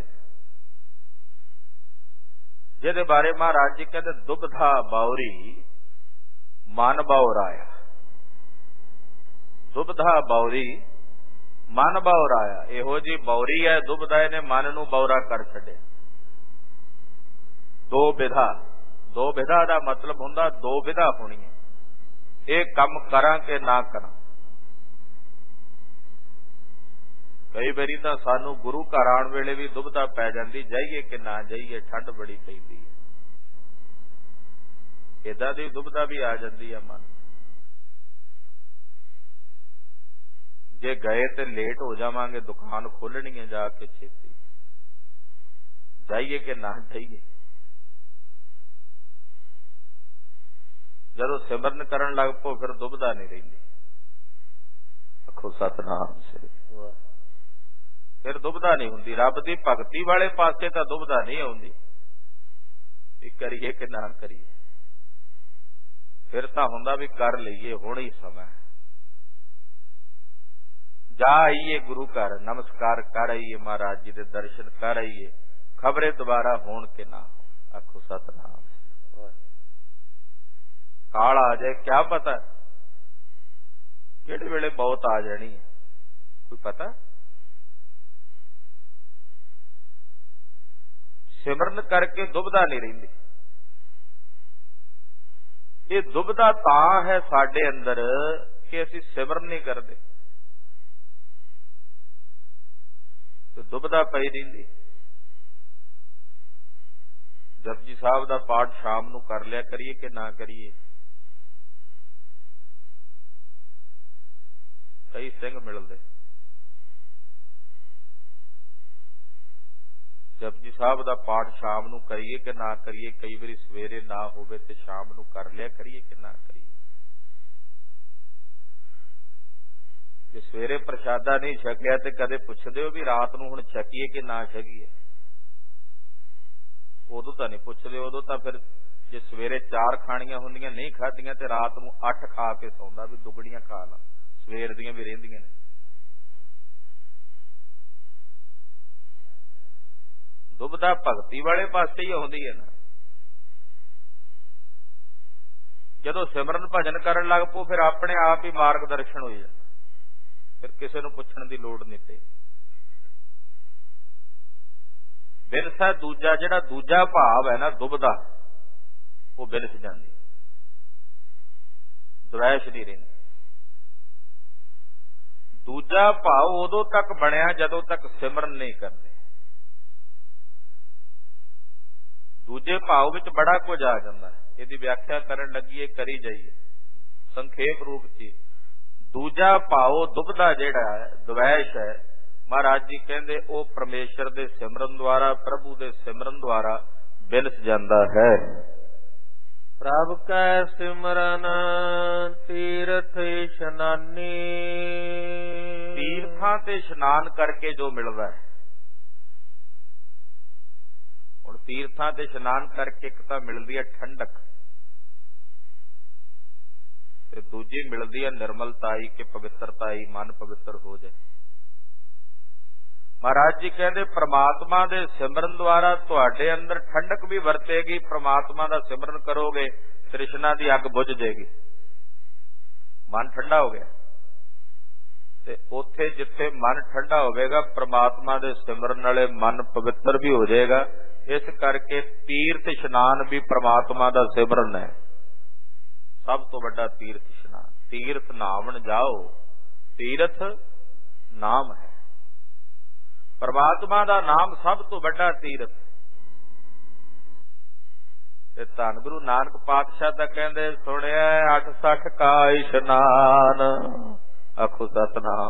ਜਿਹਦੇ ਬਾਰੇ ਮਹਾਰਾਜ ਜੀ ਕਹਿੰਦੇ ਦੁਬਧਾ ਬਾਉਰੀ ਮਨ ਬਾਉਰਾਇਆ। ਦੁਬਧਾ ਬਾਉਰੀ ਮਨ ਬਾਉਰਾਇਆ, ਇਹੋ ਜੀ ਬਾਉਰੀ ਹੈ ਦੁਬਦਾ, ਇਹਨੇ ਮਨ ਨੂੰ ਬਾਉਰਾ ਕਰ ਛੱਡਿਆ। ਦੋ ਵਿਧਾ, ਦੋ ਵਿਧਾ ਦਾ ਮਤਲਬ ਹੁੰਦਾ ਦੋ ਵਿਧਾ ਹੋਣੀ ਹੈ, ਇਹ ਕੰਮ ਕਰਾਂ ਕਿ ਨਾ ਕਰਾਂ। ਕਈ ਵਾਰੀ ਤਾਂ ਸਾਨੂੰ ਗੁਰੂ ਘਰ ਆਉਣ ਵੇਲੇ ਵੀ ਦੁਬਦਾ ਪੈ ਜਾਂਦੀ, ਜਾਈਏ ਕਿ ਨਾ ਜਾਈਏ, ਠੰਡ ਬੜੀ ਪੈਂਦੀ ਹੈ, ਏਦਾਂ ਦੀ ਦੁਬਦਾ ਵੀ ਆ ਜਾਂਦੀ ਹੈ ਮਨ। ਜੇ ਗਏ ਤੇ ਲੇਟ ਹੋ ਜਾਵਾਂਗੇ, ਦੁਕਾਨ ਖੋਲਣੀ ਹੈ ਜਾ ਕੇ ਛੇਤੀ, ਜਾਈਏ ਕਿ ਨਾ ਜਾਈਏ। ਜਦੋਂ ਸਿਮਰਨ ਕਰਨ ਲੱਗ ਪੋ ਫਿਰ ਦੁਬਦਾ ਨਹੀਂ ਰਹਿੰਦੀ। ਆਖੋ ਸਤਿਨਾਮ ਸ੍ਰੀ, ਫਿਰ ਦੁਬਦਾ ਨਹੀਂ ਹੁੰਦੀ। ਰੱਬ ਦੀ ਭਗਤੀ ਵਾਲੇ ਪਾਸੇ ਤਾਂ ਦੁਬਦਾ ਨਹੀਂ ਆਉਂਦੀ ਵੀ ਕਰੀਏ ਕਿ ਨਾ ਕਰੀਏ। ਫਿਰ ਤਾਂ ਹੁੰਦਾ ਵੀ ਕਰ ਲਈਏ, ਹੁਣ ਹੀ ਸਮਾਂ, ਜਾ ਆਈਏ ਗੁਰੂ ਘਰ, ਨਮਸਕਾਰ ਕਰ ਆਈਏ, ਮਹਾਰਾਜ ਜੀ ਦੇ ਦਰਸ਼ਨ ਕਰ ਆਈਏ, ਖਬਰੇ ਦੁਬਾਰਾ ਹੋਣ ਕਿ ਨਾ ਹੋਣ। ਆਖੋ ਸਤਿਨਾਮ। ਕਾਲ ਆ ਜਾਏ ਕਿਆ ਪਤਾ, ਕਿਹੜੇ ਵੇਲੇ ਬਹੁਤ ਆ ਜਾਣੀ ਹੈ, ਕੋਈ ਪਤਾ। ਸਿਮਰਨ ਕਰਕੇ ਦੁਬਦਾ ਨਹੀਂ ਰਹਿੰਦੀ। ਇਹ ਦੁਬਦਾ ਤਾਂ ਹੈ ਸਾਡੇ ਅੰਦਰ ਕਿ ਅਸੀਂ ਸਿਮਰਨ ਨਹੀਂ ਕਰਦੇ, ਤੇ ਦੁਬਦਾ ਪਈ ਰਹਿੰਦੀ। ਜਪਜੀ ਸਾਹਿਬ ਦਾ ਪਾਠ ਸ਼ਾਮ ਨੂੰ ਕਰ ਲਿਆ ਕਰੀਏ ਕਿ ਨਾ ਕਰੀਏ। ਕਈ ਸਿੰਘ ਮਿਲਦੇ, ਜਪਜੀ ਸਾਹਿਬ ਦਾ ਪਾਠ ਸ਼ਾਮ ਨੂੰ ਕਰੀਏ ਕਿ ਨਾ ਕਰੀਏ। ਕਈ ਵਾਰੀ ਸਵੇਰੇ ਨਾ ਹੋਵੇ ਤੇ ਸ਼ਾਮ ਨੂੰ ਕਰ ਲਿਆ ਕਰੀਏ ਕਿ ਨਾ ਕਰੀਏ। ਜੇ ਸਵੇਰੇ ਪ੍ਰਸ਼ਾਦਾ ਨਹੀਂ ਛਕਿਆ ਤੇ ਕਦੇ ਪੁੱਛਦੇ ਹੋ ਵੀ ਰਾਤ ਨੂੰ ਹੁਣ ਛਕੀਏ ਕਿ ਨਾ ਛਕੀਏ? ਉਦੋਂ ਤਾਂ ਨਹੀਂ ਪੁੱਛਦੇ। ਉਦੋਂ ਤਾਂ ਫਿਰ ਜੇ ਸਵੇਰੇ 4 ਖਾਣੀਆਂ ਹੁੰਦੀਆਂ ਨਹੀਂ ਖਾਧੀਆਂ ਤੇ ਰਾਤ ਨੂੰ 8 ਖਾ ਕੇ ਸੌਂਦਾ ਵੀ ਦੁੱਗਣੀਆਂ ਖਾ ਲਾ, ਸਵੇਰ ਦੀਆਂ ਵੀ ਰਹਿੰਦੀਆਂ ਨੇ। ਦੁਬਦਾ ਭਗਤੀ ਵਾਲੇ ਪਾਸੇ ਹੀ ਆਉਂਦੀ ਹੈ ਨਾ। ਜਦੋਂ ਸਿਮਰਨ ਭਜਨ ਕਰਨ ਲੱਗ ਪੋ ਫਿਰ ਆਪਣੇ ਆਪ ਹੀ ਮਾਰਗ ਦਰਸ਼ਨ ਹੋ ਜਾਂਦਾ, ਫਿਰ ਕਿਸੇ ਨੂੰ ਪੁੱਛਣ ਦੀ ਲੋੜ ਨਹੀਂ ਤੇ। ਬਿਨਸਾ ਦੂਜਾ, ਜਿਹੜਾ ਦੂਜਾ ਭਾਵ ਹੈ ਨਾ ਦੁਬਦਾ, ਉਹ ਬਿਨਸ ਜਾਂਦੀ, ਦੁਵੈਸ਼ ਨਹੀਂ ਰਹਿੰਦੀ। ਦੂਜਾ ਭਾਵ ਉਦੋਂ ਤੱਕ ਬਣਿਆ ਜਦੋਂ ਤੱਕ ਸਿਮਰਨ ਨਹੀਂ ਕਰਦੇ। ਦੂਜੇ ਭਾਵ ਵਿੱਚ ਬੜਾ ਕੁਝ ਆ ਜਾਂਦਾ, ਇਹਦੀ ਵਿਆਖਿਆ ਕਰਨ ਲੱਗੀਏ ਕਰੀ ਜਾਈਏ ਸੰਖੇਪ ਰੂਪ ਚ। ਦੂਜਾ ਭਾਵ ਦੁਬਦਾ ਜਿਹੜਾ ਹੈ, ਦੁਵੈਸ਼ ਹੈ, ਮਹਾਰਾਜ ਜੀ ਕਹਿੰਦੇ ਉਹ ਪਰਮੇਸ਼ਰ ਦੇ ਸਿਮਰਨ ਦੁਆਰਾ, ਪ੍ਰਭੂ ਦੇ ਸਿਮਰਨ ਦੁਆਰਾ ਬਿਨਸ ਜਾਂਦਾ ਹੈ। ਪ੍ਰਭ ਕੈ ਸਿਮਰਨ ਤੀਰਥ ਇਸ਼ਨਾਨੀ। ਤੀਰਥਾਂ ਤੇ ਇਸ਼ਨਾਨ ਕਰਕੇ ਜੋ ਮਿਲਦਾ ਹੈ। ਹੁਣ ਤੀਰਥਾਂ ਤੇ ਇਸ਼ਨਾਨ ਕਰਕੇ ਇੱਕ ਤਾਂ ਮਿਲਦੀ ਹੈ ਠੰਡਕ, ਤੇ ਦੂਜੀ ਮਿਲਦੀ ਹੈ ਨਿਰਮਲਤਾਈ ਕਿ ਪਵਿੱਤਰਤਾਈ, ਮਨ ਪਵਿੱਤਰ ਹੋ ਜਾਏ। ਮਹਾਰਾਜ ਜੀ ਕਹਿੰਦੇ ਪ੍ਰਮਾਤਮਾ ਦੇ ਸਿਮਰਨ ਦੁਆਰਾ ਤੁਹਾਡੇ ਅੰਦਰ ਠੰਡਕ ਵੀ ਵਰਤੇਗੀ। ਪ੍ਰਮਾਤਮਾ ਦਾ ਸਿਮਰਨ ਕਰੋਗੇ, ਤ੍ਰਿਸ਼ਨਾ ਦੀ ਅੱਗ ਬੁਝ ਜਾਏਗੀ, ਮਨ ਠੰਡਾ ਹੋ ਗਿਆ। ਤੇ ਉੱਥੇ ਜਿੱਥੇ ਮਨ ਠੰਡਾ ਹੋਵੇਗਾ, ਪ੍ਰਮਾਤਮਾ ਦੇ ਸਿਮਰਨ ਵਾਲੇ ਮਨ ਪਵਿੱਤਰ ਵੀ ਹੋ ਜਾਏਗਾ। ਇਸ ਕਰਕੇ ਤੀਰਥ ਇਸ਼ਨਾਨ ਵੀ ਪ੍ਰਮਾਤਮਾ ਦਾ ਸਿਮਰਨ ਹੈ। ਸਭ ਤੋਂ ਵੱਡਾ ਤੀਰਥ ਇਸ਼ਨਾਨ। ਤੀਰਥ ਨਾਵਣ ਜਾਓ, ਤੀਰਥ ਨਾਮ ਹੈ। ਪਰਮਾਤਮਾ ਦਾ ਨਾਮ ਸਭ ਤੋਂ ਵੱਡਾ ਤੀਰਥ। ਤੇ ਧੰਨ ਗੁਰੂ ਨਾਨਕ ਪਾਤਸ਼ਾਹ ਤਾਂ ਕਹਿੰਦੇ ਸੁਣਿਆ 68 ਕਾ ਇਸ਼ਨਾਨ। ਆਖੋ ਸਤਿਨਾਮ।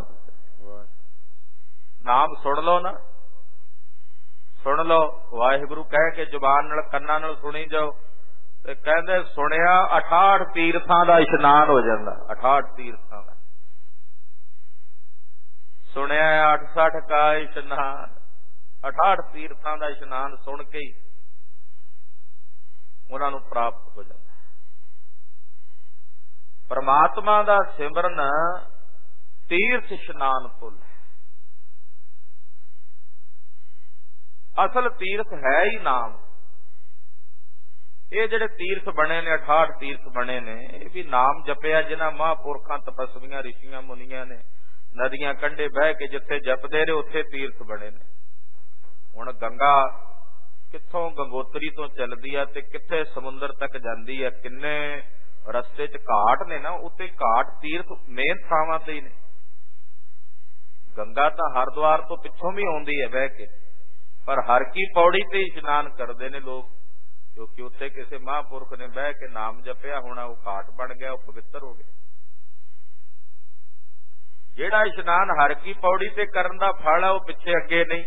ਨਾਮ ਸੁਣ ਲਓ ਨਾ, ਸੁਣ ਲਓ। ਵਾਹਿਗੁਰੂ ਕਹਿ ਕੇ ਜ਼ੁਬਾਨ ਨਾਲ ਕੰਨਾਂ ਨਾਲ ਸੁਣੀ ਜਾਓ। ਤੇ ਕਹਿੰਦੇ ਸੁਣਿਆ 68 ਤੀਰਥਾਂ ਦਾ ਇਸ਼ਨਾਨ ਹੋ ਜਾਂਦਾ। 68 ਤੀਰਥਾਂ ਦਾ ਸੁਣਿਆ 68 ਕਾ ਇਸ਼ਨਾਨ। 68 ਤੀਰਥਾਂ ਦਾ ਇਸ਼ਨਾਨ ਸੁਣ ਕੇ ਹੀ ਉਹਨਾਂ ਨੂੰ ਪ੍ਰਾਪਤ ਹੋ ਜਾਂਦਾ। ਪਰਮਾਤਮਾ ਦਾ ਸਿਮਰਨ ਤੀਰਥ ਇਸ਼ਨਾਨ ਤੁਲ ਹੈ। ਅਸਲ ਤੀਰਥ ਹੈ ਹੀ ਨਾਮ। ਇਹ ਜਿਹੜੇ ਤੀਰਥ ਬਣੇ ਨੇ 68 ਤੀਰਥ ਬਣੇ ਨੇ, ਇਹ ਵੀ ਨਾਮ ਜਪਿਆ ਜਿਨ੍ਹਾਂ ਮਹਾਂਪੁਰਖਾਂ ਤਪਸਵੀਆਂ ਰਿਸ਼ੀਆਂ ਮੁਨੀਆਂ ਨੇ ਨਦੀਆਂ ਕੰਢੇ ਬਹਿ ਕੇ ਜਿੱਥੇ ਜਪਦੇ ਰਹੇ ਉੱਥੇ ਤੀਰਥ ਬਣੇ ਨੇ। ਹੁਣ ਗੰਗਾ ਕਿੱਥੋਂ ਗੰਗੋਤਰੀ ਤੋਂ ਚੱਲਦੀ ਆ ਤੇ ਕਿੱਥੇ ਸਮੁੰਦਰ ਤੱਕ ਜਾਂਦੀ ਆ, ਕਿੰਨੇ ਰਸਤੇ 'ਚ ਘਾਟ ਨੇ ਨਾ, ਉੱਤੇ ਘਾਟ ਤੀਰਥ ਮੇਨ ਥਾਵਾਂ ਤੇ ਹੀ ਨੇ। ਗੰਗਾ ਤਾਂ ਹਰਿਦੁਆਰ ਤੋਂ ਪਿੱਛੋਂ ਵੀ ਆਉਂਦੀ ਹੈ ਬਹਿ ਕੇ, ਪਰ ਹਰ ਕੀ ਪੌੜੀ ਤੇ ਇਸ਼ਨਾਨ ਕਰਦੇ ਨੇ ਲੋਕ, ਕਿਉਂਕਿ ਉੱਥੇ ਕਿਸੇ ਮਹਾਂਪੁਰਖ ਨੇ ਬਹਿ ਕੇ ਨਾਮ ਜਪਿਆ ਹੋਣਾ, ਉਹ ਘਾਟ ਬਣ ਗਿਆ, ਉਹ ਪਵਿੱਤਰ ਹੋ ਗਿਆ। ਜਿਹੜਾ ਇਸ਼ਨਾਨ ਹਰ ਕੀ ਪੌੜੀ ਤੇ ਕਰਨ ਦਾ ਫਲ ਹੈ ਉਹ ਪਿੱਛੇ ਅੱਗੇ ਨਹੀਂ।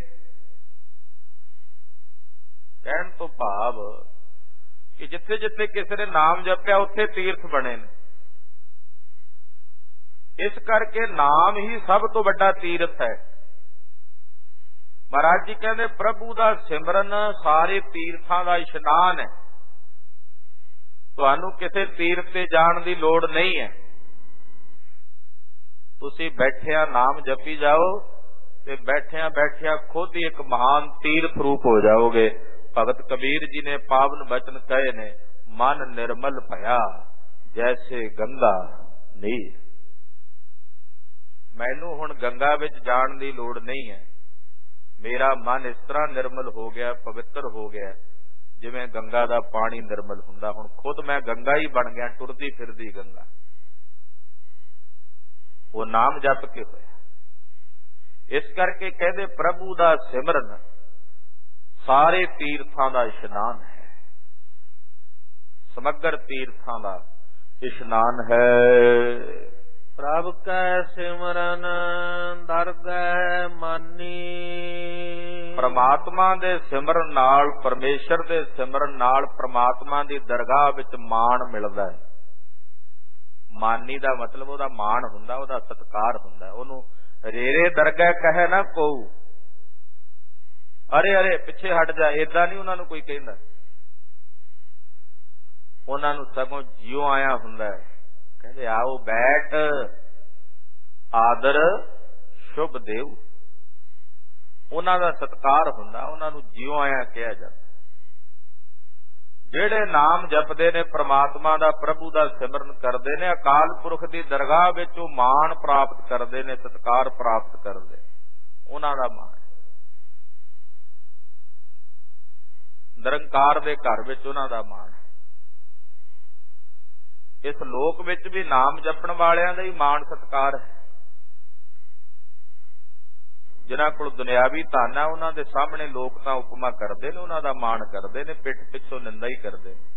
ਕਹਿਣ ਤੋਂ ਭਾਵ ਕਿ ਜਿੱਥੇ ਜਿੱਥੇ ਕਿਸੇ ਨੇ ਨਾਮ ਜਪਿਆ ਉੱਥੇ ਤੀਰਥ ਬਣੇ ਨੇ। ਇਸ ਕਰਕੇ ਨਾਮ ਹੀ ਸਭ ਤੋਂ ਵੱਡਾ ਤੀਰਥ ਹੈ। ਮਹਾਰਾਜ ਜੀ ਕਹਿੰਦੇ ਪ੍ਰਭੂ ਦਾ ਸਿਮਰਨ ਸਾਰੇ ਤੀਰਥਾਂ ਦਾ ਇਸ਼ਨਾਨ ਹੈ। ਤੁਹਾਨੂੰ ਕਿਸੇ ਤੀਰਥ ਤੇ ਜਾਣ ਦੀ ਲੋੜ ਨਹੀਂ ਹੈ। ਤੁਸੀਂ ਬੈਠਿਆਂ ਨਾਮ ਜਪੀ ਜਾਓ ਤੇ ਬੈਠਿਆਂ ਬੈਠਿਆਂ ਖੁਦ ਹੀ ਇੱਕ ਮਹਾਨ ਤੀਰਥ ਰੂਪ ਹੋ ਜਾਓਗੇ। ਭਗਤ ਕਬੀਰ ਜੀ ਨੇ ਪਾਵਨ ਬਚਨ ਕਹੇ ਨੇ, ਮਨ ਨਿਰਮਲ ਭਇਆ ਜੈਸੇ ਗੰਗਾ ਨੀਰ। ਮੈਨੂੰ ਹੁਣ ਗੰਗਾ ਵਿੱਚ ਜਾਣ ਦੀ ਲੋੜ ਨਹੀਂ ਹੈ। ਮੇਰਾ ਮਨ ਇਸ ਤਰ੍ਹਾਂ ਨਿਰਮਲ ਹੋ ਗਿਆ, ਪਵਿੱਤਰ ਹੋ ਗਿਆ, ਜਿਵੇਂ ਗੰਗਾ ਦਾ ਪਾਣੀ ਨਿਰਮਲ ਹੁੰਦਾ। ਹੁਣ ਖੁਦ ਮੈਂ ਗੰਗਾ ਹੀ ਬਣ ਗਿਆ, ਟੁਰਦੀ ਫਿਰਦੀ ਗੰਗਾ। ਉਹ ਨਾਮ ਜਪ ਕੇ ਹੋਇਆ। ਇਸ ਕਰਕੇ ਕਹਿੰਦੇ ਪ੍ਰਭੂ ਦਾ ਸਿਮਰਨ ਸਾਰੇ ਤੀਰਥਾਂ ਦਾ ਇਸ਼ਨਾਨ ਹੈ, ਸਮਗਰ ਤੀਰਥਾਂ ਦਾ ਇਸ਼ਨਾਨ ਹੈ। ਪ੍ਰਭ ਕੈ ਸਿਮਰਨ ਦਰਗਹਿ ਮਾਨੀ। ਪ੍ਰਮਾਤਮਾ ਦੇ ਸਿਮਰਨ ਨਾਲ, ਪਰਮੇਸ਼ਰ ਦੇ ਸਿਮਰਨ ਨਾਲ ਪ੍ਰਮਾਤਮਾ ਦੀ ਦਰਗਾਹ ਵਿੱਚ ਮਾਣ ਮਿਲਦਾ ਹੈ। ਮਾਨੀ ਦਾ ਮਤਲਬ ਉਹਦਾ ਮਾਣ ਹੁੰਦਾ, ਉਹਦਾ ਸਤਿਕਾਰ ਹੁੰਦਾ। ਉਹਨੂੰ ਰੇਰੇ ਦਰਗਹਿ ਕਹੇ ਨਾ ਕਹੂ, ਅਰੇ ਅਰੇ ਪਿੱਛੇ ਹਟ ਜਾ, ਏਦਾਂ ਨਹੀਂ ਉਹਨਾਂ ਨੂੰ ਕੋਈ ਕਹਿੰਦਾ। ਉਹਨਾਂ ਨੂੰ ਸਗੋਂ ਜਿਉ ਆਇਆ ਹੁੰਦਾ ਹੈ। ਕਹਿੰਦੇ ਆਓ ਬੈਠ, ਆਦਰ ਸ਼ੁਭ ਦੇਵ। ਉਹਨਾਂ ਦਾ ਸਤਿਕਾਰ ਹੁੰਦਾ, ਉਹਨਾਂ ਨੂੰ ਜਿਉ ਆਇਆ ਕਿਹਾ ਜਾਂਦਾ। ਜਿਹੜੇ ਨਾਮ ਜਪਦੇ ਨੇ, ਪ੍ਰਮਾਤਮਾ ਦਾ, ਪ੍ਰਭੂ ਦਾ ਸਿਮਰਨ ਕਰਦੇ ਨੇ, ਅਕਾਲ ਪੁਰਖ ਦੀ ਦਰਗਾਹ ਵਿੱਚ ਉਹ ਮਾਣ ਪ੍ਰਾਪਤ ਕਰਦੇ ਨੇ, ਸਤਿਕਾਰ ਪ੍ਰਾਪਤ ਕਰਦੇ। ਉਹਨਾਂ ਦਾ ਮਾਣ ਨਿਰੰਕਾਰ ਦੇ ਘਰ ਵਿੱਚ ਉਹਨਾਂ ਦਾ ਮਾਣ। ਇਸ ਲੋਕ ਵਿੱਚ ਵੀ ਨਾਮ ਜਪਣ ਵਾਲਿਆਂ ਦਾ ਹੀ ਮਾਣ ਸਤਿਕਾਰ ਹੈ। ਜਿਨ੍ਹਾਂ ਕੋਲ ਦੁਨਿਆਵੀ ਧਨ ਹੈ ਉਹਨਾਂ ਦੇ ਸਾਹਮਣੇ ਲੋਕ ਤਾਂ ਉਪਮਾ ਕਰਦੇ ਨੇ, ਉਹਨਾਂ ਦਾ ਮਾਣ ਕਰਦੇ ਨੇ, ਪਿੱਠ ਪਿੱਛੋਂ ਨਿੰਦਾ ਹੀ ਕਰਦੇ ਨੇ।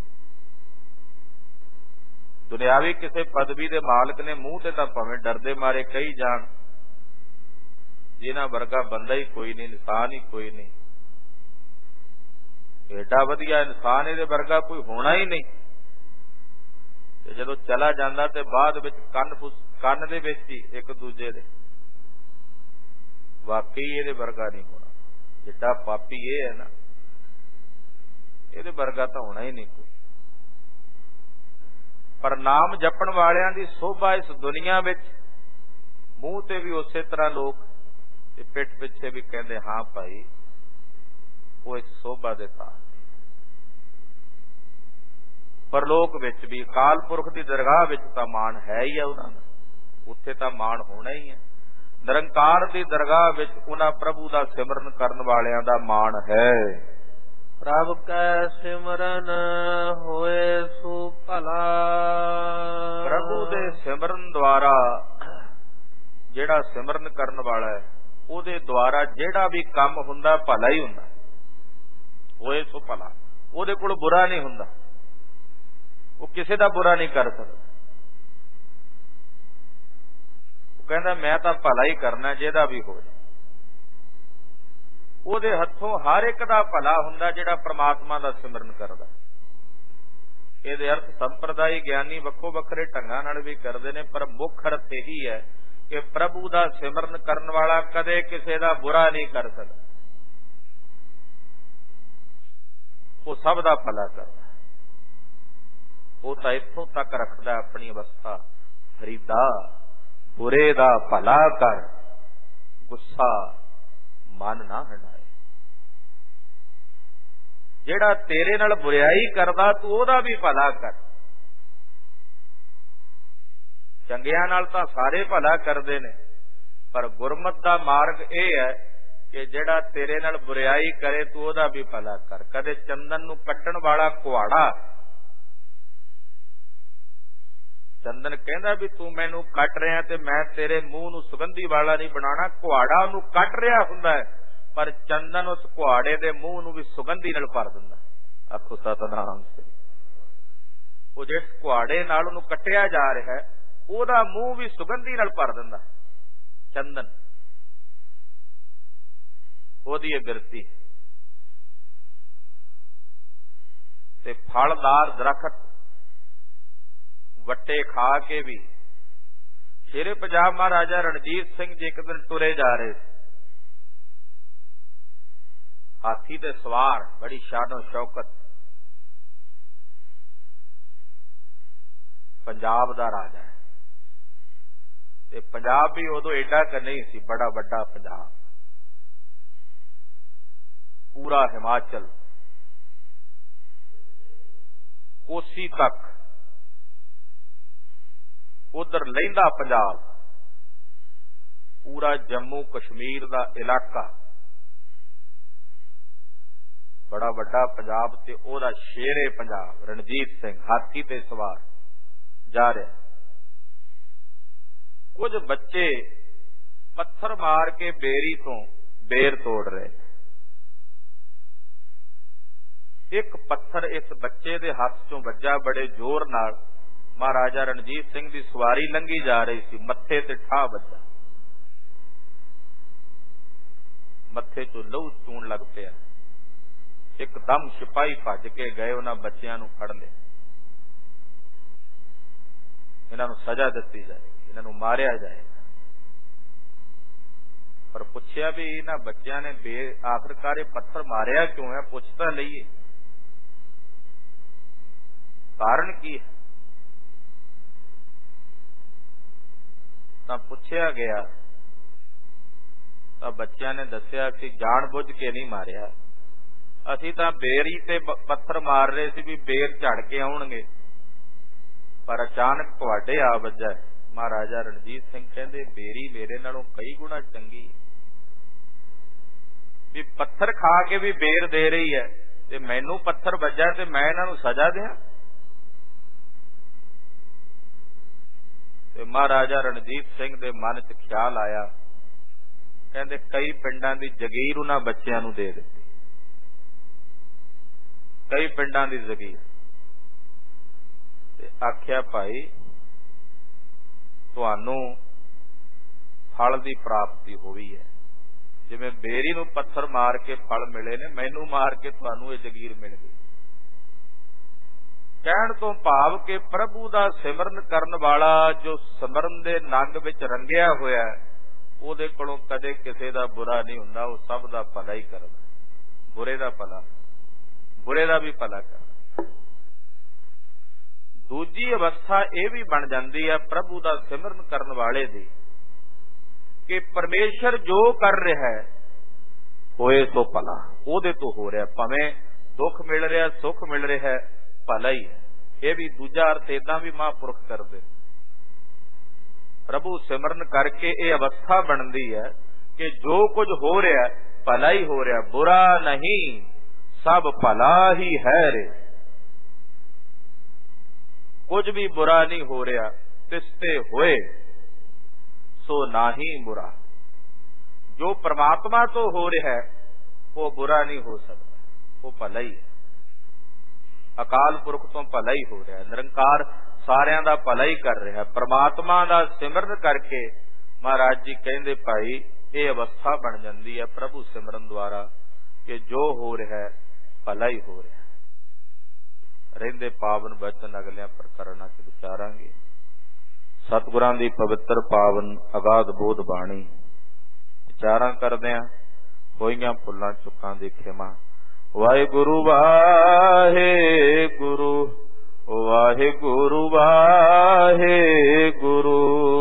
ਦੁਨਿਆਵੀ ਕਿਸੇ ਪਦਵੀ ਦੇ ਮਾਲਕ ਨੇ ਮੂੰਹ ਤੇ ਤਾਂ ਭਾਵੇਂ ਡਰਦੇ ਮਾਰੇ ਕਹੀ ਜਾਣ, ਜਿਨ੍ਹਾਂ ਵਰਗਾ ਬੰਦਾ ਹੀ ਕੋਈ ਨਹੀਂ, ਇਨਸਾਨ ਹੀ ਕੋਈ ਨਹੀਂ, ਏਡਾ ਵਧੀਆ ਇਨਸਾਨ ਇਹਦੇ ਵਰਗਾ ਕੋਈ ਹੋਣਾ ਹੀ ਨਹੀਂ। ਤੇ ਜਦੋਂ ਚਲਾ ਜਾਂਦਾ ਤੇ ਬਾਅਦ ਵਿੱਚ ਕੰਨ ਦੇ ਵਿੱਚ ਹੀ ਇੱਕ ਦੂਜੇ ਦੇ, ਵਾਕਈ ਇਹਦੇ ਵਰਗਾ ਨਹੀਂ ਹੋਣਾ। ਜਿੱਡਾ ਪਾਪੀ ਇਹ ਹੈ ਨਾ, ਇਹਦੇ ਵਰਗਾ ਤਾਂ ਹੋਣਾ ਹੀ ਨਹੀਂ ਕੋਈ। ਪਰ ਨਾਮ ਜਪਣ ਵਾਲਿਆਂ ਦੀ ਸੋਭਾ ਇਸ ਦੁਨੀਆ ਵਿੱਚ, ਮੂੰਹ ਤੇ ਵੀ ਉਸੇ ਤਰ੍ਹਾਂ ਲੋਕ ਤੇ ਪਿੱਠ ਪਿੱਛੇ ਵੀ ਕਹਿੰਦੇ ਹਾਂ ਭਾਈ ਉਹ ਇਸ ਸੋਭਾ ਦੇ ਤਾਂ। ਪਰਲੋਕ ਵਿੱਚ ਵੀ ਅਕਾਲ ਪੁਰਖ ਦੀ ਦਰਗਾਹ ਵਿੱਚ ਤਾਂ ਮਾਣ ਹੈ ਹੀ ਆ ਉਹਨਾਂ ਦਾ, ਉੱਥੇ ਤਾਂ ਮਾਣ ਹੋਣਾ ਹੀ ਹੈ। ਨਿਰੰਕਾਰ ਦੀ ਦਰਗਾਹ ਵਿੱਚ ਉਹਨਾਂ ਪ੍ਰਭੂ ਦਾ ਸਿਮਰਨ ਕਰਨ ਵਾਲਿਆਂ ਦਾ ਮਾਣ ਹੈ। ਪ੍ਰਭ ਕੈ ਸਿਮਰਨ ਹੋਏ ਸੋ ਭਲਾ। ਪ੍ਰਭੂ ਦੇ ਸਿਮਰਨ ਦੁਆਰਾ, ਜਿਹੜਾ ਸਿਮਰਨ ਕਰਨ ਵਾਲਾ ਹੈ ਉਹਦੇ ਦੁਆਰਾ ਜਿਹੜਾ ਵੀ ਕੰਮ ਹੁੰਦਾ ਭਲਾ ਹੀ ਹੁੰਦਾ। ਹੋਏ ਸੋ ਭਲਾ, ਉਹਦੇ ਕੋਲ ਬੁਰਾ ਨਹੀਂ ਹੁੰਦਾ, ਉਹ ਕਿਸੇ ਦਾ ਬੁਰਾ ਨਹੀਂ ਕਰ ਸਕਦਾ। ਉਹ ਕਹਿੰਦਾ ਮੈਂ ਤਾਂ ਭਲਾ ਹੀ ਕਰਨਾ ਜਿਹਦਾ ਵੀ ਹੋਵੇ। ਉਹਦੇ ਹੱਥੋਂ ਹਰ ਇੱਕ ਦਾ ਭਲਾ ਹੁੰਦਾ ਜਿਹੜਾ ਪ੍ਰਮਾਤਮਾ ਦਾ ਸਿਮਰਨ ਕਰਦਾ। ਇਹਦੇ ਅਰਥ ਸੰਪਰਦਾਇ ਗਿਆਨੀ ਵੱਖੋ ਵੱਖਰੇ ਢੰਗਾਂ ਨਾਲ ਵੀ ਕਰਦੇ ਨੇ, ਪਰ ਮੁੱਖ ਅਰਥ ਇਹੀ ਹੈ ਕਿ ਪ੍ਰਭੂ ਦਾ ਸਿਮਰਨ ਕਰਨ ਵਾਲਾ ਕਦੇ ਕਿਸੇ ਦਾ ਬੁਰਾ ਨਹੀਂ ਕਰ ਸਕਦਾ। वो सब दा भला करदा। वो तां इत्थों तक रखदा अपनी अवस्था, फरीदा बुरे दा भला कर, गुस्सा मन ना हटाए। जेड़ा तेरे नाल बुराई करदा तू ओदा भी भला कर। चंगियां नाल तां सारे भला करदे ने, पर गुरमत दा मार्ग यह है कि जेड़ा तेरे नाल बुराई करे तू ओदा भी भला कर। कदे चंदन नू कट्टण वाला कुहाड़ा, चंदन कहंदा भी तू मैनू कट रहा ते मैं तेरे मूंह नू सुगंधी वाला नहीं बनाना। कुहाड़ा नू कट रहा हुंदा है, पर चंदन उस कुहाड़े दे मूंह नू भी सुगंधी नाल भर दिंदा। आखो सतनाम से। वो जिस कुहाड़े नाल उहनू कट्टिया जा रहा है ओदा मूंह भी सुगंधी नाल भर दिंदा चंदन। ओदी है बिरती। ते फलदार दरखत वट्टे खा के भी। शेरे पंजाब महाराजा रणजीत सिंह जी एक दिन तुरे जा रहे थे, हाथी ते सवार, बड़ी शानो शौकत, पंजाब दा राजा है। ते पंजाब भी उदों एडा क नहीं सी, बड़ा बड़ा पंजाब, पूरा हिमाचल कोसी तक, उधर लहिंदा पंजाब, पूरा जम्मू कश्मीर दा इलाका, बड़ा बड़ा पंजाब। ते ओदा शेरे पंजाब रणजीत सिंह हाथी ते सवार जा रहा। कुछ बच्चे पत्थर मार के बेरी तो बेर तोड़ रहे। एक पत्थर इस बच्चे दे हाथ चों वज्जा बड़े जोर नाल। महाराजा रणजीत सिंह की सवारी लंघी जा रही सी, मत्थे ते ठा बजा, मत्थे चो लहू चून लग पिया। एकदम सिपाही भज के गए, उन्हां बच्चियां नूं फड़ लिया। इन्हां नूं सजा दित्ती जाएगी, इन्हां नूं मारिया जाएगा। पर पुछया भी इन्हां बच्चियां ने आखिरकार पत्थर मारिया क्यों है, पुछ तां लईए, कारण की है। पुछया गया तो बच्चों ने दसिया कि जान बुझ के नहीं मारिया, असी तो बेरी ते पत्थर मार रहे सी भी बेर झड़ के आउणगे, पर अचानक तुहाडे आ वज्जा। महाराजा रणजीत सिंह कहंदे बेरी मेरे नालों कई गुणा चंगी, भी पत्थर खा के भी बेर दे रही है, ते मैनू पत्थर वज्जा ते मैं इन्हां नूं सजा दियां। महाराजा रणजीत सिंह दे मन च ख्याल आया, कहंदे कई पिंडां दी जगीर उन्हां बच्चियां नूं दे दित्ती, कई पिंडां दी जगीर। ते आख्या भाई तुहानूं फल दी प्राप्ति होई है, जिवें बेरी नूं पत्थर मार के फल मिले ने, मैनू मार के तुहानूं इह जगीर मिल गई। कहण तो भाव के प्रभु दा सिमरन करन वाला जो सिमरन दे नंग विच रंगिया होया है, ओहदे कोलों कदे किसे दा बुरा नहीं हुंदा, वो सब दा भला ही करदा, बुरे दा भला, बुरे दा भी भला करदा। दूजी अवस्था यह भी बन जाती है प्रभु दा सिमरन करन वाले दी, कि परमेश्वर जो कर रहा है होए सो भला, ओहदे तो हो रहा, भावें दुख मिल रहा सुख मिल रहा है, भला ही है। यह भी दूजा अर्थ इदा भी महापुरुष करते, प्रभु सिमरन करके ये अवस्था बनती है कि जो कुछ हो रहा है भला ही हो रहा, बुरा नहीं, सब भला ही है रे। कुछ भी बुरा नहीं हो रहा, तिसते होए सो ना ही बुरा। जो परमात्मा तो हो रहा है वो बुरा नहीं हो सकता, वो भला ही है। अकाल पुरख तो भला ही हो रहा है, निरंकार सारियां दा भला ही कर रहा है। परमात्मा दा सिमरन करके महाराज जी कहंदे भाई ये अवस्था बन जाती है प्रभु सिमरन द्वारा, कि जो हो रहा है भला ही हो रहा है। रहिंदे पावन वचन अगलियां प्रकरणां च विचारांगे। सतगुरां दी पवित्र पावन अगाध बोध बाणी विचारां करदिआं होईआं भुल्लां चुकां दी खिमा ਵਾਹਿਗੁਰੂ ਵਾਹਿਗੁਰੂ ਵਾਹਿਗੁਰੂ ਵਾਹਿਗੁਰੂ।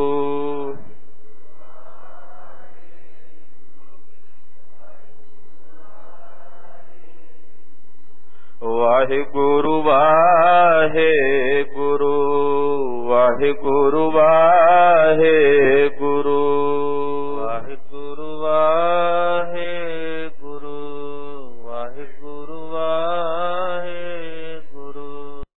ਵਾਹਿਗੁਰੂ ਵਾਹਿਗੁਰੂ ਵਾਹਿਗੁਰੂ ਵਾਹਿਗੁਰੂ।